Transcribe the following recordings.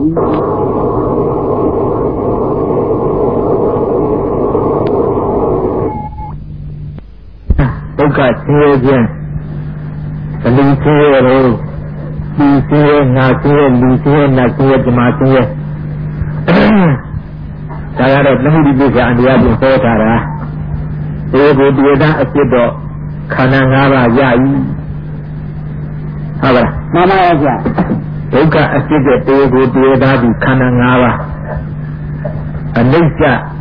ဒုက္ခဆင်းရဲခြင်းဘလူဆင်းရဲလို့ဒီဆင်းရဲငါဆင်းရဲလူဆင်းရဲနတ်ဆင်းရဲဓမ္မဆင်းရဲဒါကတော့သမုဒိပိစ္ဆာအတရားပြင်ဟောထားတာဒီကိုဒီကအဖြစ်တော့ခန္ဓာ၅ပါးရပြီဟုတ်ပါလားမှန်ပါရဲ့ဗျာဒုက္ခအဖြစ်တဲ့ဒီကိုဒီသားဒီခန္ဓာ၅ပါးအနိစ္စ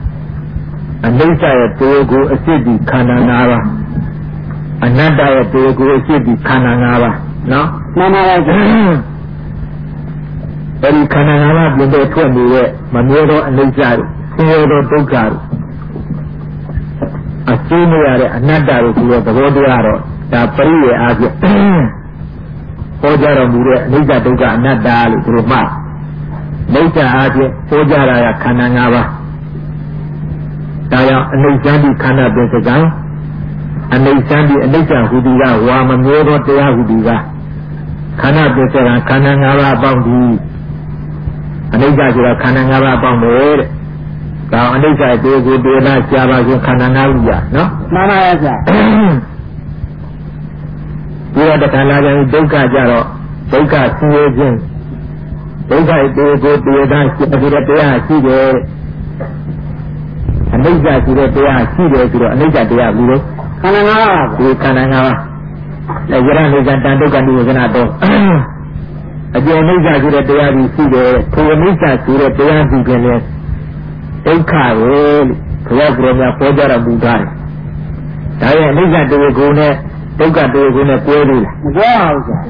ရဲ့ဒီကိုအဖြစ်ဒီခန္ဓာ၅ပါးအနတ္တရဲ့ဒီကိုအဖြစ်ဒီခန္ဓာ၅ပါးနော်မှန်ပါရဲ့ဗျာအဲဒီခန္ဓာ၅ပါးပြင်တဲ့ထွက်နေတဲ့မမြဲသောအနိစ္စတို့ဆင်းရဲသောဒုက္ခတို့အကျိုးမရတဲ့အနတ္တတို့ဒီလိုသဘောတရားတော့ဒါပရိယေအားဖြင့်ဟောကြားတော်မူတဲ့အနိစ္စဒုက္ခအနတ္တလို့ဒီလိုမှနိစ္စအားဖြင့်ဟောကြားရခန္ဓာ၅ပါးဒါကြောင့်အနိစ္စတိခန္ဓာပင်စကံအနိစ္စတိအနိစ္စဟူသည်ကဝါမမြဲသောတရားဟူသည်ကခန္ဓာပင်စကံခန္ဓာ၅ပါးအပေါင်းဒီအနိစ္စဆိုတာခန္ဓာ၅ပါးအပေါင်းပဲတဲ့ဒါအနိစ္စတေကိုတေနာကြာပါခြင်းခန္ဓာ၅ခုရနော်မှန်ပါရဲ့ဗျာဒီတော့တခါလာကြရင်ဒုက္ခကြတော့ဒုက္ခဆင်းရဲခြင်းဒုက္ခတေကိုတေနာရှိတဲ့တရားရှိတယ်အနိစ္စရှိတဲ့တရားရှိတယ်ဆိုတော့အနိစ္စတရားဘူးလို့ခန္ဓာ၅ပါးဒီခန္ဓာ၅ပါးလက်ရဏိစ္စတန်ဒုက္ခနိဝေဒနာတော့အကျဉ်းနိစ္စရှိတဲ့တရားကြီးရှိတယ်ထိုအနိစ္စရှိတဲ့တရားရှိခြင်းနဲ့ဒုက္ခကိုဘုရားကိုယ်များပေါ်ကြတော်မူတာဒါရဲ့အနိစ္စတေကိုနဲ့ဒုက္ခတေကိုနဲ့ပွဲလို့လားမကွာဘူးကွာ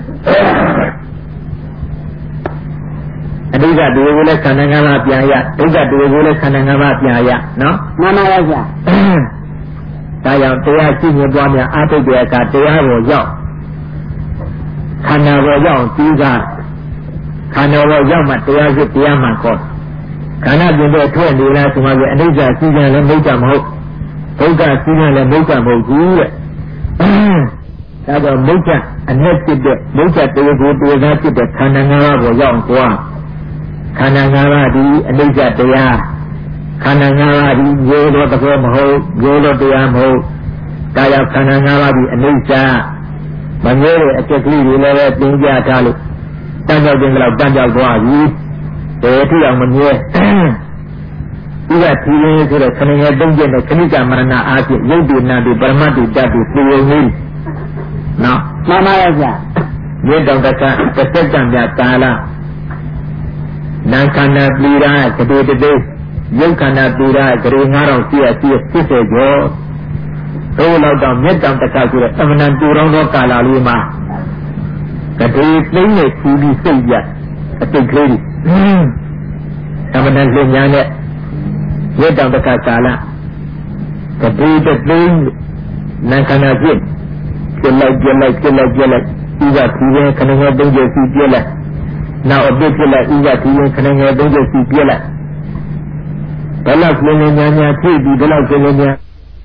အနိစ္စတေကိုလည်းခန္ဓာ၅ပါးပြန်ရဒုက္ခတေကိုလည်းခန္ဓာ၅ပါးပြန်ရနော်မှန်ပါရဲ့ဗျာဒါကြောင့်တရားရှိမြင်ပွားများအာထုပ်တဲ့အခါတရားကိုရောက်ခန္ဓာကိုရောက်ပြီးကခန္ဓာကိုရောက်မှတရားရှိတရားမှခေါ်ခန္ဓာပြင်တဲ့ထွက်နေလားဆိုမှလည်းအနိစ္စရှိခြင်းလည်းမဟုတ်တာမဟုတ်ဒုက္ခရှိခြင်းလည်းမဟုတ်တာမဟုတ်ဘူးတဲ့ဒါကြောင့်မုတ်ချအနဲ့ဖြစ်တဲ့မုတ်ချတေကိုတေသာဖြစ်တဲ့ခန္ဓာ၅ပါးကိုရောက်သွားခန္ဓာ၅ပါးဒီအနိစ္စတရားခန္ဓာ၅ပါးဒီရိုးတော့တကောမဟုတ်ရိုးတော့တရားမဟုတ်ဒါကြောင့်ခန္ဓာ၅ပါးဒီအနိစ္စမငြဲတဲ့အကျက်ကလေးတွေလည်းသင်ကြားထားလို့တန်ကြောက်ခြင်းကတော့တန်ကြောက်သွားပြီဘယ်ထိအောင်မမြဲဒီကဒီရင်းဆိုတော့ခဏငယ်တုံးကျက်တဲ့ခဏိကမရဏအားဖြင့်ရုပ်တည်နာတည်ပရမတ္တိတတ်တည်ပြေုံကြီးနော်မှန်ပါရဲ့ဗျာမြေတောင်တက္ကတစ်စက္ကန့်ပြကာလနာခန္ဓာပြည်ရာကတိတတိရုပ်ခန္ဓာပြည်ရာဂရေ9000ရှိရ80ကျော်တို့လောက်တော့မြေတောင်တက္ကဆိုတဲ့သမဏံတူတော်သောကာလလေးမှာကတိသိမ့်နဲ့ဖြူပြီးစိတ်ရအတိတ်ကလေးသမဏံလင်ညာနဲ့မြေတောင်တက္ကကာလကတိတသိမ့်နာခန္ဓာဖြစ်ပြလိုက်ဥပ္ပခီရင်ခဏငယ်30စီပြလိုက်နောက်အပြစ်ပြလိုက်ဥပ္ပခီရင်ခဏငယ်30စီပြလိုက်ဘယ်လောက်လင်းလင်းညာဖြစ်ပြီးဘယ်လောက်လင်းလင်းညာ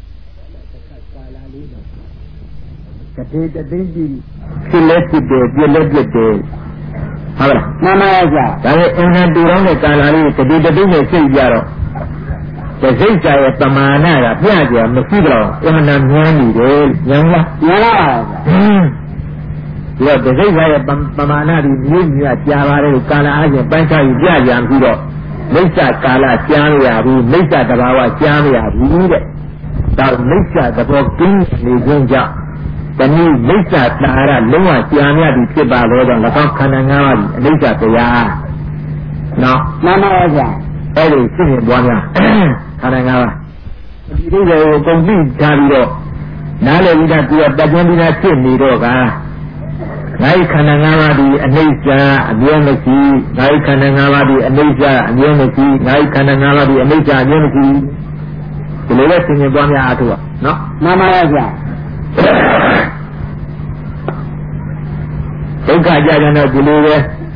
ကတိတသိန်းကြီးဖြစ်လက်ဖြစ်တယ်ပြလက်ပြတယ်ဟုတ်လားမှန်ပါရဲ့ဗျာဒါနဲ့အင်္ဂါတူတော်တဲ့ကာလလေးကတိတသိန်းနဲ့စိတ်ကြတော့ဒီစိတ်ကြရဲ့ပမာဏကပြကြမရှိတော့အမှန်တမ်းဉာဏ်နေတယ်ဉာဏ်လားဉာဏ်လားဒီတော့ဒီစိတ်ကြရဲ့ပမာဏဒီမျိုးမျိုးကြာပါတယ်ကာလအားဖြင့်ပိုင်းခြားပြီးပြကြမရှိတော့မိစ္ဆာကာလကြားရဘူးမိစ္ဆာတဘာဝကြားရဘူးတဲ့ဒါမိစ္ဆာသဘောကင်းနေခြင်းကြောင့်တနည်းမိစ္ဆာတာရလုံးဝကြားရပြီဖြစ်ပါတော့ကြောင့်၎င်းခန္ဓာ၅ပါးဒီအနိစ္စတရားနော်မှန်ပါရဲ့ဗျာအဲ့ဒီသိရင်ပွားများခန္ဓာ၅ပါးဒီလိုကိုကုန်ပြီးထားပြီးတော့နားလည်ပြီးသားသူကတကြွပြီးသားဖြစ်နေတော့ကငါ့ခန္ဓာ၅ပါးဒီအနိစ္စအမြဲမရှိငါ့ခန္ဓာ၅ပါးဒီအနိစ္စအမြဲမရှိငါ့ခန္ဓာ၅ပါးဒီအနိစ္စအမြဲမရှိဒီလိုပဲသိရင်ပွားများအားထုတ်ရနော်မှန်ပါရဲ့ဗျာဒုက္ခကြကြတော့ဒီလိုပဲ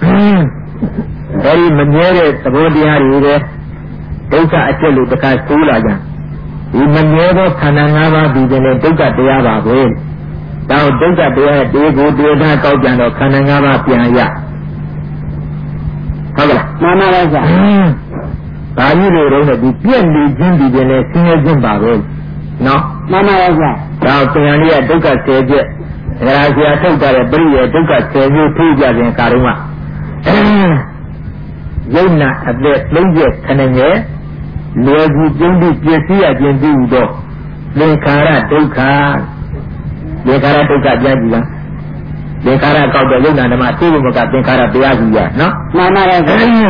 အဲဒီမမြဲတဲ့သဘောတရားတွေပဲဒုက္ခအကျက်လို့တခါဆိုးလာကြဒီမမြဲသောခန္ဓာ၅ပါးဒီကျင်တဲ့ဒုက္ခတရားပါပဲဒါဒုက္ခတရားရဲ့တေကိုတေသာကောက်ပြန်တော့ခန္ဓာ၅ပါးပြန်ရဟုတ်ကလားမှမှန်ပါပါဗျာဘာကြီးလို့တော့ဒီပြည့်နေခြင်းဒီပြင်လဲဆင်းရဲခြင်းပါပဲနော်မှန်ပါပါဗျာဒါပြန်လေးကဒုက္ခဆယ်ချက်ဒါဆရာထုတ်တာတဲ့ပရိယေဒုက္ခဆယ်မျိုးထိုးကြခြင်းကာတော့ယုံနာအသက်လုံးကျခဏငယ်လွယ်ကူကျုံးပြီးပြည့်စည်ရခြင်းပြုတော့သင်္ခါရဒုက္ခသင်္ခါရဒုက္ခပြန်ကြည့်လားသင်္ခါရကောက်တဲ့ယုံနာဓမ္မသိဖို့မကသင်္ခါရတရားကြီးရနော်မှန်ပါပါ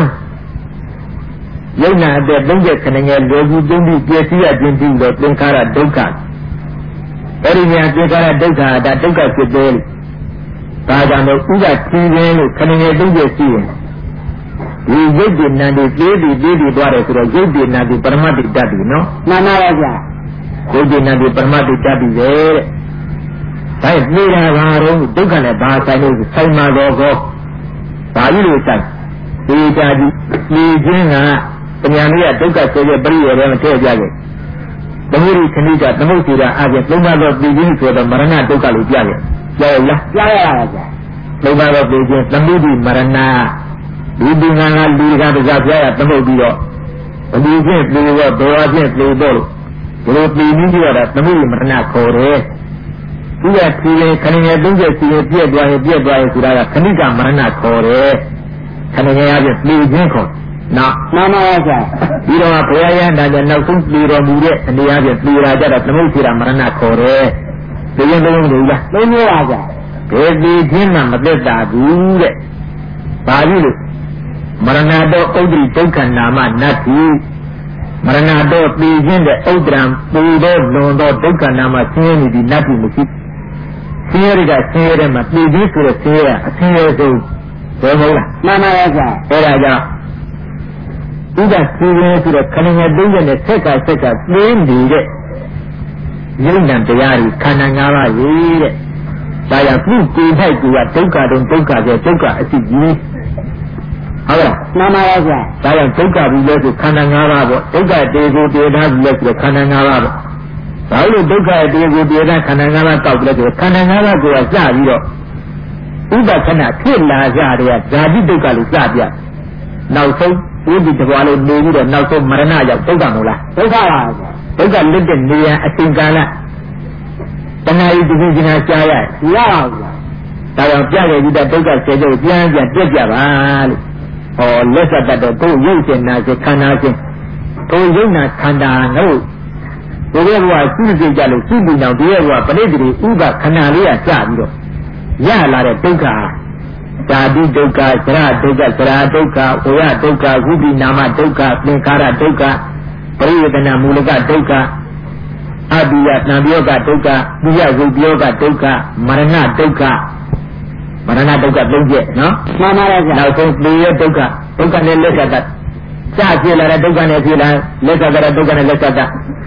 ယုံနာအသက်လုံးကျခဏငယ်လွယ်ကူကျုံးပြီးပြည့်စည်ရခြင်းပြုတော့သင်္ခါရဒုက္ခအဲ့ဒီညာသင်္ခါရဒုက္ခဒါဒုက္ခဖြစ်တယ်ဒါကြောင့်လို့ဥပ္ပတိရင်းလို့ခဏငယ်လုံးကျရှိရင်ဒီရုပ်တည်နာတည်သေးသေးသွားတယ်ဆိုတော့ရုပ်တည်နာတည်ပရမတ္တိတတ်ပြီနော်မှန်ပါပါဗျာရုပ်တည်နာတည်ပရမတ္တိတတ်ပြီလေတဲ့ဒါပြေတာဘာတော့ဒုက္ခနဲ့ဘာဆိုင်လို့ဆိုင်မှာတော့ကောဘာကြီးလို့ဆိုင်ဒီတာကြီးဒီချင်းကပညာလေးကဒုက္ခဆိုရပရိယေထဲမှာထည့်ပြခဲ့သမုဒိခဏိကသမုဒ္ဒေတာအပြင်သုံးပါးသောပြည်ချင်းဆိုတော့မရဏဒုက္ခလို့ပြခဲ့ကြားရလားကြားရပါဗျာသုံးပါးသောပြည်ချင်းသမုဒိမရဏဒီဒီငါလူကတရားပြရသမုတ်ပြီးတော့ဘလူချင်းပြေတော့ဒေဝချင်းပြေတော့ဒီလိုပြည်ပြီးရတာသမုဒိမရဏခေါ်တယ်သူကဖြေရင်ခဏငယ်30စီပြည့်သွားရင်ဆိုတာကခဏိကမရဏခေါ်တယ်ခဏငယ်ရပြပြည်ချင်းခေါ်နော်မှန်ပါပါဗျာပြီးတော့ဘုရားရဟန္တာကျနောက်ဆုံးပြည်တော်မူတဲ့အနေအချင်းပြည်လာကြတော့သမုတ်စီရာမရဏခေါ်တယ်ဒီရင်သုံးလို့လားသုံးမျိုးပါဗျာဘယ်ပြည်ချင်းမှမသက်တာဘူးတဲ့ဘာလို့လဲမရဏတောဥဒ္ဓိဒုက္ခနာမနတ္တိမရဏတောပြည်ချင်းတဲ့ဥဒ္ဒရံပူသောလွန်သောဒုက္ခနာမဆင်းရဲနေပြီးနတ္တိမရှိဆင်းရဲကဆင်းရဲတယ်မှာပြည်ချင်းဆိုတဲ့ဆင်းရဲအဆင်းရဲဆုံးဘယ်မဟုတ်လားမှန်ပါပါဗျာအဲ့ဒါကြောင့်ဥဒ္ဒစီရင်ဆိုတဲ့ခဏငယ်သုံးရက်နဲ့ဆက်ကပြင်းနေတဲ့ယုံနံတရားကြီးခန္ဓာ၅ပါးကြီးတဲ့ဒါကြောင့်ပြုကိုယ်ထိုက်ကဒုက္ခတုံဒုက္ခကျဒုက္ခအစီကြီးဟုတ်လားမှန်ပါပါဗျာဒါကြောင့်ဒုက္ခပြီးလဲဆိုခန္ဓာ၅ပါးပေါ့ဒုက္ခတေကိုတေထားပြီးလဲဆိုခန္ဓာ၅ပါးပေါ့ဘာလို့ဒုက္ခတေကိုတေထားခန္ဓာ၅ပါးကောက်ပြီးလဲဆိုခန္ဓာ၅ပါးကိုစပြီးတော့ဥပ္ပခဏဖြစ်လာကြတဲ့ဇာတိဒုက္ခလို့စပြနောက်ဆုံးဥဒိတဘွားလေးနေပြီးတော့နောက်ဆုံးမရဏရောက်ဒုက္ခမဟုတ်လားဒုက္ခပါဗျာဒုက္ခလွတ်တဲ့နေရအချိန်ကာလတဏှာဤတိကျနာရှားရရပါဗျာဒါကြောင့်ပြခဲ့ပြီးတဲ့ဒုက္ခစေကျုပ်ပြန်ပြပြပါလို့ဟောလက်ဆက်တတ်တော့ကိုယ်ရုပ်ရှင်နာစေခန္ဓာချင်းကိုယ်ရုပ်နာခန္ဓာတို့ဒီလိုကစုကြည့်ကြလို့စုပြီးတော့ဒီလိုကပရိသေဥပခဏလေးကစပြီးတော့ရလာတဲ့ဒုက္ခဇာတိဒုက္ခသရဒုက္ခသရာဒုက္ခဝေယဒုက္ခဝိပိနာမဒုက္ခသင်္ခါရဒုက္ခပရိယေတနာမူလကဒုက္ခအပိယတံပြောကဒုက္ခပိယဝိပြောကဒုက္ခမရဏဒုက္ခမရဏဒုက္ခသုံးချက်နော်မှန်ပါပါဗျာနောက်ဆုံးပြေရဒုက္ခဒုက္ခနဲ့လက်ကတ္တစပြေလာတဲ့ဒုက္ခနဲ့ပြေလာလက်ကတ္တဒုက္ခနဲ့လက်ကတ္တ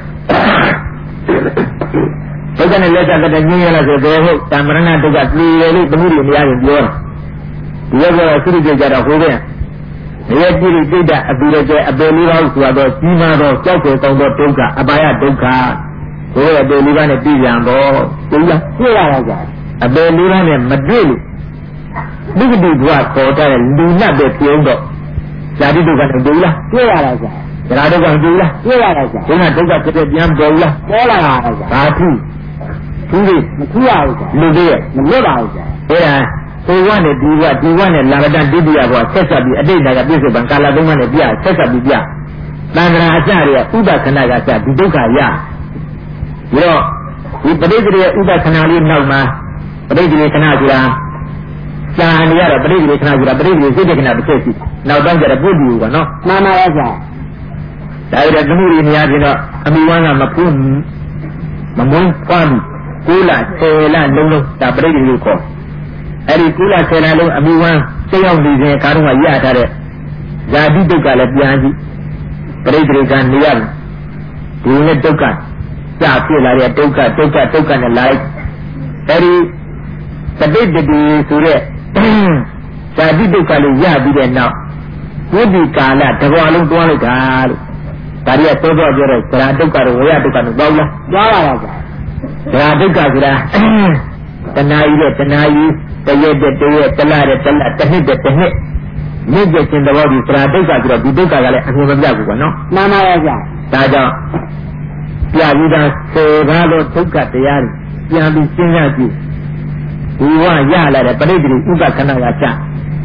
ဒုက္ခနဲ့လက်ကတ္တညင်းရလားဆိုတော့ဟုတ်တမရဏဒုက္ခပြေရလို့သမုဒိမရရင်ပြောဒီရောကသုရိကြတော့ဟိုတဲ့ဒီရတိတိတ်အပိရကျအပေလေးပါးဆိုတော့ကြီးမားတော့ကြောက်ကြကောင်းသောဒုက္ခအပါယဒုက္ခဟိုရဲ့ပေလေးပါးနဲ့ပြည်ပြန်တော့သိလားသိရပါကြအပေလေးပါးနဲ့မတွေ့လို့ဒုက္ခတိဘဝခေါ်တဲ့လူနတ်ပဲပြုံးတော့ဇာတိဒုက္ခနဲ့တွေ့လားတွေ့ရပါကြဇရာဒုက္ခတွေ့လားတွေ့ရပါကြဒီမှာဒုက္ခတစ်ပြန်ပေါ်လားပေါ်လာပါကြဘာထုသူတွေမထူရဘူးကြလူတွေမလွတ်ပါဘူးကြအဲ့ဒါဟိုကနဲ့ဒီကနဲ့လာကတဒုတိယဘဝဆက်ဆက်ပြီးအတိတ်ကပြည့်စုံပံကာလသုံးပါးနဲ့ပြဆက်ဆက်ပြီးပြတန်ត្រာအကြတွေကဥပခဏကစဒီဒုက္ခရပြီးတော့ဒီပဋိသေဥပခဏလေးနောက်မှာပဋိသေခဏဆိုတာစာနေရတော့ပဋိသေခဏဆိုတာပဋိသေစိတ်ခဏတစ်ချက်ရှိနောက်တော့ကျတော့ပုဒ်ဒီကနော်မှန်ပါရဲ့ဆရာဒါရတဲ့သမှုတွေနေရာချင်းတော့အမိဝမ်းကမဖူးမမုန်းဖွားဘူး9လ10လလုံးလုံးဒါပဋိသေလို့ခေါ်အဲ့ဒီ9လ10လလုံးအမိဝမ်းစိတ်ရောက်နေစဉ်ကားတော့ရထားတဲ့ဇာတိဒုက္ခလည်းပြန်ကြည့်ပဋိသေကနေရဒီနဲ့ဒုက္ခစဖြစ်လာတဲ့ဒုက္ခနဲ့လိုက်အဲ့ဒီသတိတတိဆိုတဲ့ဇာတိဒုက္ခလေးရပြီးတဲ့နောက်ဝိပ္ပိကာလတဘောလုံးတွားလိုက်တာလို့ဒါရီကသောပြောတဲ့ဇရာဒုက္ခတို့ဝေယဒုက္ခတို့ပေါ့လားတွားလာပါဗျာဇရာဒုက္ခဆိုတာတဏှာကြီးနဲ့တဏှာကြီးတရက်တရက်တလတစ်နှစ်မြင့်ကျက်ခြင်းသဘောဒီသရာဒုက္ခဆိုတော့ဒီဒုက္ခကလည်းအမြင်မပြဘူးကွာနော်မှန်ပါရဲ့ဗျာဒါကြောင့်ပြပြီးသား10ပါးသောဒုက္ခတရားတွေပြန်ပြီးစဉ်းစားကြည့်ဒီဝရလာတဲ့ပရိသေဥပခဏကချ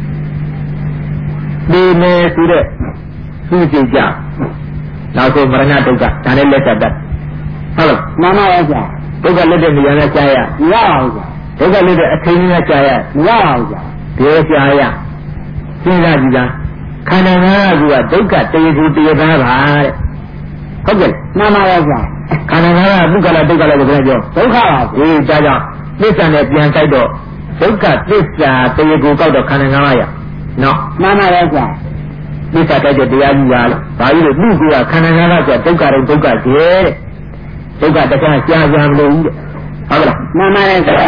ဒီနေဆိုတဲ့သူ့ကြည့်ကြနောက်ဆုံးမရဏဒုက္ခဒါနဲ့လက်ဆက်တတ်ဟုတ်လားမှန်ပါရဲ့ဗျာဒုက္ခလက်တဲ့နေရာနဲ့ကြားရမရပါဘူးဗျာဒုက္ခလက်တဲ့အထိန်းနဲ့ကြားရမရပါဘူးဗျာဒီကြားရစဉ်းစားကြည့်လားခန္ဓာငါးခုကဒုက္ခတရေခုတရေသားပါတဲ့ဟုတ်ကဲ့မှန်ပါရဲ့ဗျာခန္ဓာငါးကဒုက္ခလားဒုက္ခလားကိုပြောဒုက္ခပါဒီဒါကြောင့်သစ္စာနဲ့ပြန်ကြိုက်တော့ဒုက္ခသစ္စာတရေခုကောက်တော့ခန္ဓာငါးပါးရနော်မှန်ပါရဲ့ဗျာသစ္စာတိုက်တဲ့တရားကြီးပါလို့ဘာလို့လဲသူကခန္ဓာငါးပါးဆိုဒုက္ခတော့ဒုက္ခကျဲတဲ့ဒုက္ခတခြားရှားရှားမလို့ဘူးတဲ့ဟုတ်လားမှန်ပါရဲ့ဗျာ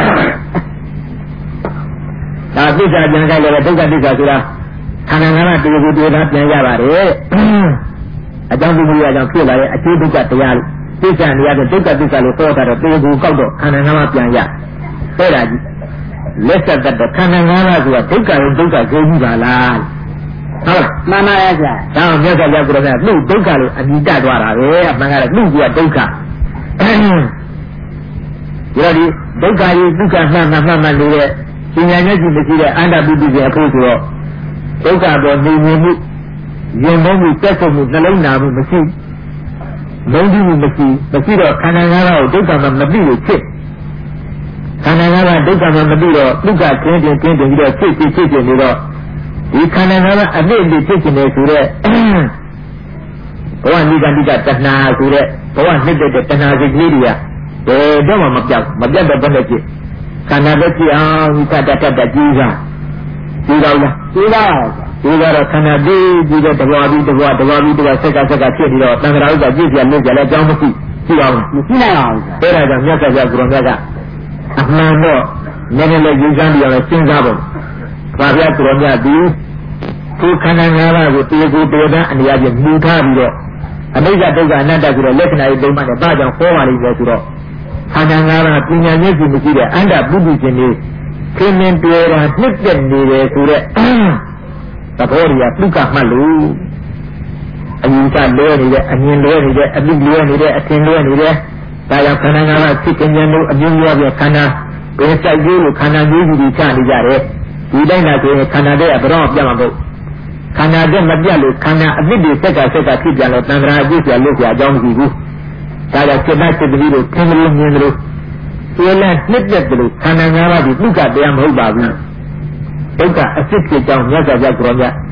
ဒါသစ္စာပြန်ကြိုက်လည်းဒုက္ခသစ္စာဆိုတာခန္ဓာငါးပါးတရေခုတရေသားပြန်ရပါတယ်အကြောင်းပြုရကြောင့်ဖြစ်လာတဲ့အကျိုးဒုက္ခတရားလို့သစ္စာနေရာတဲ့ဒုက္ခသစ္စာလို့ဟောတာတော့တေကူကောက်တော့ခန္ဓာငါးပါးပြန်ရအဲ့ဒါကြီးလက်ဆက်တတ်တော့ခန္ဓာငါးပါးဆိုတာဒုက္ခရောဒုက္ခကိုကြီးပါလားဟုတ်လားမှန်ပါရဲ့ဗျာဒါအောင်မြတ်စွာဘုရားကိုယ်တော်ကလူဒုက္ခလို့အမိတတ်သွားတာပဲအမှန်ကတော့လူကဒုက္ခဒီတော့ဒီဒုက္ခကြီးဒုက္ခမှန်နေတဲ့ဉာဏ်နဲ့ကြည့်မရှိတဲ့အန္တပိပိရဲ့အခုဆိုတော့ဒုက္ခပေါ်နေမြင်မှုရင်သုံးမှုစက်ဆုံးမှုနှလုံးနာမှုမရှိလုံးကြီးမှုမရှိတော့ခန္ဓာငါးပါးကိုဒုက္ခမှမသိလို့ဖြစ်ခန္ဓာငါးပါးဒုက္ခမှမသိတော့ဒုက္ခကျင်းတင်ပြီးတော့ဖြစ်နေတော့ဒီခန္ဓာငါးပါးအပြည့်ဖြစ်နေဆိုတဲ့ဘဝနိဗ္ဗာန်တဏှာဆိုတဲ့ဘဝနှစ်တဲ့တဏှာစိတ်ကလေးတွေကဘယ်တော့မှမပြတ်တော့ဘယ်နဲ့ဖြစ်ခန္ဓာပဲဖြစ်အောင်ဒီကတတ်ကြီးစားဒီတော့လားဒီကတော့ခန္ဓာပြီးတဲ့တဘွားပြီးဆက်ကဖြစ်ပြီးတော့တန်ခါဥစ္စာကြည့်ပြလို့ကြလည်းအကြောင်းမရှိအောင်မရှိနိုင်အောင်အဲ့ဒါကြောင့်မြတ်စွာဘုရားကိုယ်တော်ကအမှန်တော့နည်းနည်းလေးယူဆန်းပြီးတော့စဉ်းစားဖို့ဘာပြကိုယ်တော်မြတ်ဒီခန္ဓာငါးပါးကိုတေကိုတေတန်းအနေအချင်းမြူထားပြီးတော့အနိစ္စဒုက္ခအနတ္တဆိုတဲ့လက္ခဏာတွေပုံမှန်နဲ့ဘာကြောင့်ဟောပါလိမ့်လဲဆိုတော့ခန္ဓာငါးပါးပညာမျက်စိမရှိတဲ့အန္တပုဒ်ရှင်တွေခင်းနေပြေတာနှစ်သက်နေတယ်ဆိုတဲ့သဘောတွေကဒုက္ခမှတ်လို့အယူဆလဲနေတဲ့အမြင်လဲနေတဲ့အသိလဲနေတဲ့အထင်လဲနေတဲ့ဒါကြောင့်ခန္ဓာငါးပါးဖြစ်ခြင်းလို့အမြင်ရောပြခန္ဓာဘယ်စိုက်ကျိုးလို့ခန္ဓာမျိုးစုတွေချနေကြတယ်ဒီတိုင်းလာဆိုရင်ခန္ဓာတဲ့ဘယ်တော့ပြတ်မှာမဟုတ်ခန္ဓာတဲ့မပြတ်လို့ခန္ဓာအသိတွေစက်ကဖြစ်ပြန်လို့တန်ត្រာအကျိုးပြလို့ပြအကြောင်းမရှိဘူးဒါကြောင့်စိတ်နဲ့စိတ်ကလေးတို့သင်္ကလေးမြင်လို့ဒီလည်းနှစ်သက်တယ်လို့ခန္ဓာငါးပါးဒီဒုက္ခတရားမဟုတ်ပါဘူးဒုက္ခအစစ်ဖြစ်ကြောင်းမြတ်စွာဘုရားကိုယ်တော်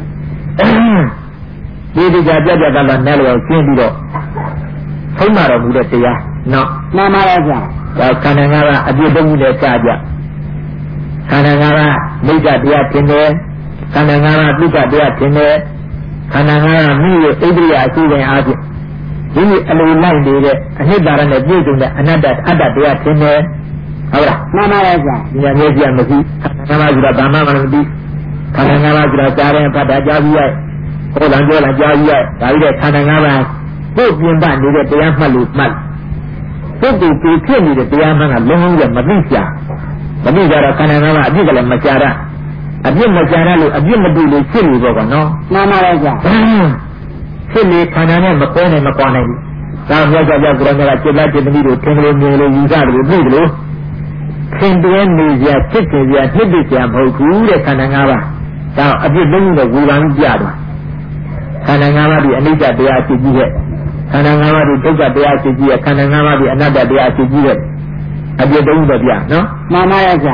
မြတ်ဒီဒုက္ခပြတ်တာနဲ့လည်းရှင်းပြီးတော့ဆုံးမတော်မူတဲ့တရားနော်မှန်ပါရဲ့ဗျာဒါခန္ဓာငါးပါးအပြည့်တုံးမှုနဲ့ကြားကြခန္ဓာငါးပါးမိစ္ဆာတရားထင်တယ်ခန္ဓာငါးပါးဒုက္ခတရားထင်တယ်ခန္ဓာငါးပါးမိရဲ့ဣန္ဒြိယအစုဝင်အားဖြင့်ဒီအလိုလိုက်နေတဲ့အနိတ္တရနဲ့ပြည့်စုံတဲ့အနတ္တတရားထင်တယ်ဟုတ်လားမှန်ပါရဲ့ဗျာဒီအမျိုးကြီးမရှိခန္ဓာငါးပါးဆိုတာဘာမှမသိခန္ဓာငါးပါးဆိုတာကြားရင်ဖတ်တာကြားပြီးရဲ့ဟောတယ်ပြောတာကြားပြီးရဲ့ဒါပြီးတဲ့ခန္ဓာငါးပါးကိုယ်ပြင်ပနေတဲ့တရားမှတ်လို့မှတ်ပုဂ္ဂိုလ်ကိုဖြစ်နေတဲ့တရားမှန်ကလုံးလုံးမသိကြတော့ခန္ဓာငါးပါးအပြစ်ကလည်းမကြတာအပြစ်မကြတာလို့အပြစ်မတူလို့ဖြစ်နေတော့ကနော်မှန်ပါရဲ့ဗျာဖြစ်နေခန္ဓာနဲ့မကွဲနိုင်မကွာနိုင်ဘူးဒါမြတ်စွာဘုရားကိုယ်တော်ကจิตလက်จิตသမီးတို့ထင်လို့မြင်လို့ယူဆတယ်လို့ပြီးလို့ခင်တွဲနေကြဖြစ်ကြကြနှစ်ပြကြမဟုတ်ဘူးတဲ့ခန္ဓာ၅ပါးဒါအပြစ်လုံးလို့ဝေဘာမှုပြတော့ခန္ဓာ၅ပါးဒီအနိစ္စတရားအဖြစ်ကြီးတဲ့ခန္ဓာ၅ပါးဒီဒုက္ခတရားအဖြစ်ကြီးတဲ့ခန္ဓာ၅ပါးဒီအနတ္တတရားအဖြစ်ကြီးတဲ့အပြစ်လုံးတော့ပြနော်မှန်ပါရဲ့ဗျာ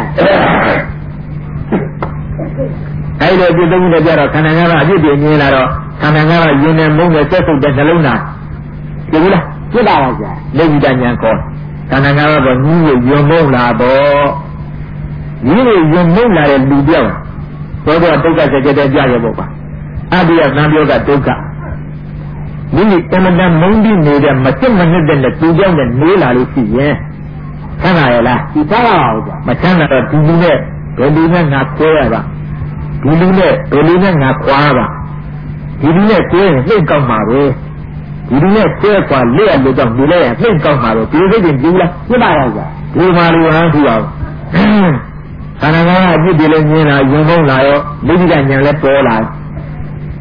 အဲ့လိုအပြစ်လုံးတော့ပြတော့ခန္ဓာ၅ပါးအပြစ်တွေမြင်လာတော့ခန္ဓာ၅ပါးယဉ်နေမုန်းနဲ့ဆက်ဆုပ်တဲ့နှလုံးသားသိဘူးလားဖြစ်ပါပါဗျာလောကီတဉာဏ်ခေါ်ခန္ဓာ၅ပါးကကြီးကိုယဉ်မုန်းလာတော့ကြီးကိုယဉ်မုန်းလာတဲ့လူပြောင်းသောတော်ဒုက္ခစကြတဲ့ကြရပေါ့ပါအဘိယသံပြောကဒုက္ခမိမိတမန်တမုန်းပြီးနေတဲ့မစစ်မနစ်တဲ့သူကြောင့်နဲ့နေလာလို့ရှိရင်ဆန်းလာရလားဒီဆန်းလာပါဘူးဗျာမဆန်းလာတော့ဒီလူနဲ့ဘယ်လူနဲ့ငါခွဲရပါဒီလူနဲ့ဘယ်လူနဲ့ငါခွာပါဒီလူနဲ့ကိုယ်ရင်နှိမ့်ကောက်မှာပဲဒီလူနဲ့ကိုယ်ကွာလက်ရလို့တော့ဒီလက်ရနှိမ့်ကောက်မှာပဲဒီစိတ်တင်ပြီးလားပြပါရောဗျာဒီမှာလူဟန်ထူအောင်ခန္ဓာငါးပါးအပြစ်တွေလည်းမြင်လာယုံမုန်းလာရောမိဂ္ဂဉာဏ်လည်းပေါ်လာ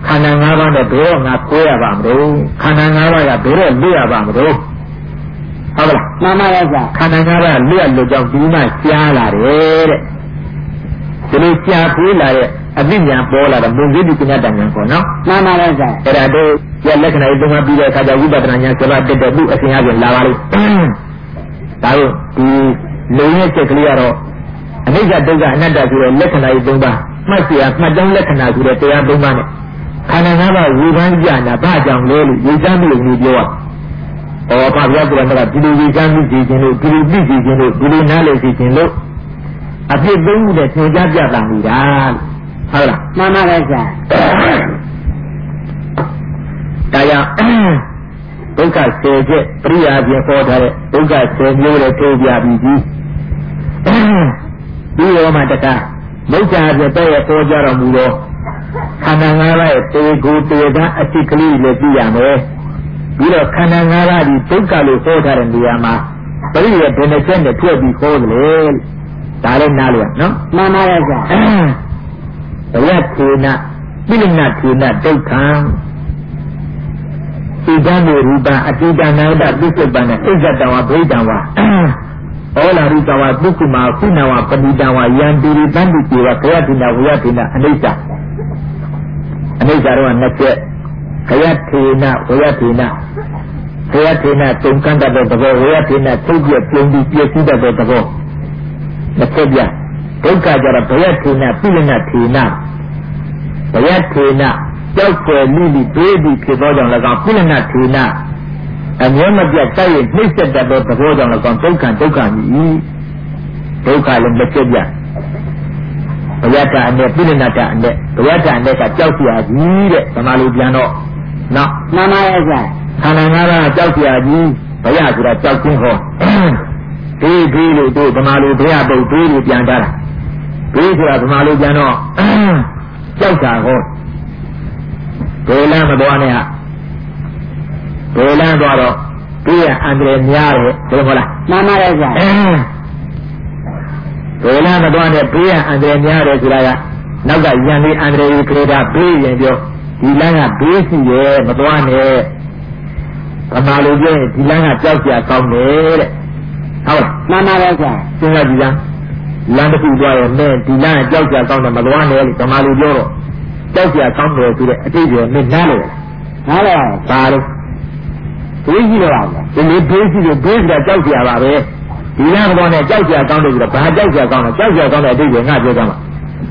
ခန္ဓာ၅ပါးနဲ့ဘယ်တော့ငါကိုးရပါမလို့ခန္ဓာ၅ပါးကဘယ်တော့လွတ်ရပါမလို့ဟုတ်လားမှန်ပါရဲ့ဗျာခန္ဓာ၅ပါးလွတ်လို့ကြောင့်ဒီမှရှားလာတယ်တဲ့ဒီလိုရှားပြေးလာတဲ့အသိဉာဏ်ပေါ်လာတော့ဘုံကြီးဒီကနေ့တန်ဉာဏ်ပေါ့နော်မှန်ပါရဲ့ဗျာအဲ့ဒါတို့ရလက္ခဏာတွေသုံးပါပြီးတဲ့အခါကျဝိပဿနာဉာဏ်7ပါးတက်တဲ့သူ့အစဉ်အပြင်လာပါလိမ့်ဒါတို့ဒီလုံရဲ့ချက်ကလေးကတော့အနိစ္စဒုက္ခအနတ္တဆိုတဲ့လက္ခဏာတွေ3ပါးမှတ်เสียမှတ်တောင်းလက္ခဏာဆိုတဲ့တရား3ပါးနဲ့ခန္ဓာ၅ပါးဝေဖန်ကြတာဘာကြောင့်လဲလို့ဝေချမ်းမှုလို့ပြောရဩဘာပြောကြလဲဒီလိုဝေချမ်းမှုစီခြင်းလို့ဒီလိုသိစီခြင်းလို့ဒီလိုနားလည်စီခြင်းလို့အဖြစ်3ခုနဲ့သင်ကြားပြတာမိတာဟုတ်လားမှန်ပါပဲဆရာဒါကြောင့်ဒုက္ခ10ချက်ပရိယာပြင်ဟောထားတဲ့ဒုက္ခ10မျိုးနဲ့ထိုးပြပြီးဒီရောမှာတက္ကမုစ္စာပြတဲ့ရဲ့ပေါ်ကြတော်မူသောခန္ဓာ၅ပါးရဲ့တေကိုတေကအစိတ်ကလေးလည်းကြည့်ရမယ်ပြီးတော့ခန္ဓာ၅ပါးဒီဒုက္ခလို့ဟောထားတဲ့နေရာမှာပရိယာဘယ်နှချက်နဲ့ထွက်ပြီးဟောသလဲဒါလည်းနားလည်ရနော်မှန်ပါရဲ့ဆရာဘယထေနပိလိဏထေနဒုက္ခံဣဒံမေရူပအတိတနာတပစ္စုပ္ပန္နဣဇတဝဗိဒံဝဩလာရိတဝပုကုမာခုနဝပတိတဝယံတိရိတန္တိကေဝဘယထေနဝယထေနအနိစ္စတော့နှစ်ချက်ဘယထေနဝယထေနဘယထေနတုံကန့်တဲ့သဘောဝယထေနသုတ်ပြပြုံးပြီးပြည့်စည်တဲ့သဘောနှစ်ချက်ပြဒုက္ခကြတော့ဘယထေနပိလိဏထေနဘယထေနကြောက်ွယ်လိလိတွေးပြီးဖြစ်သောကြောင့်လည်းကောင်းပိလိဏထေနအမြဲမပြတ်တိုက်ရနှိမ့်ဆက်တတ်သောသဘောကြောင့်လည်းကောင်းဒုက္ခကြီးဒုက္ခလည်းတစ်ချက်ပြဘယတအနဲ့ပိလိဏတအနဲ့ဘယတအနဲ့ကကြောက်เสียကြီးတဲ့ဗမာလူပြန်တော့နော်မှန်ပါရဲ့ဆရာခန္ဓာ၅ပါးကြောက်เสียကြီးဘယဆိုတာကြောက်ခြင်းဟောဒီလို့တို့ဗမာလူဘုရားပုတ်တွေးလို့ပြန်တာဒီဆိုတာဗမာလူပြန်တော့ကြောက်တာဟောဒေလမ်းမတော်နဲ့ဟာဒေလမ်းသွားတော့ဒီရအန္တရာယ်များတယ်ဟုတ်မလားမှန်ပါရဲ့ဆရာဒေလမ်းမတော်နဲ့ဘေးရအန္တရာယ်များတယ်ဆိုတာကနောက်ကရန်လေးအန္တရာယ်ကြီးခရတာဘေးရင်ပြောဒီလမ်းကဘေးရှိရဲ့မတော်နဲ့ဗမာလူပြောရင်ဒီလမ်းကကြောက်ကြကောင်းတယ်တဲ့ဟုတ်မှန်ပါရဲ့ဆရာစဉ်းစားကြည့်လမ်းတစ်ခုသွားရင်နဲ့ဒီလမ်းကကြောက်ကြကောင်းတယ်မတော်နဲ့လို့ဗမာလူပြောတော့ကြောက်ကြကောင်းတယ်ဆိုတဲ့အတိတ်ကမင်းနားလေပါလို့ဘေးရှိတော့ပါဒီလိုဘေးရှိလို့ဘေးကကြောက်ကြပါပဲဒီလမ်းကတော့နဲ့ကြောက်ကြကောင်းတယ်ဆိုတော့ဘာကြောက်ကြကောင်းလဲကြောက်ကြကောင်းတဲ့အတိတ်ကငါပြောကြမှာ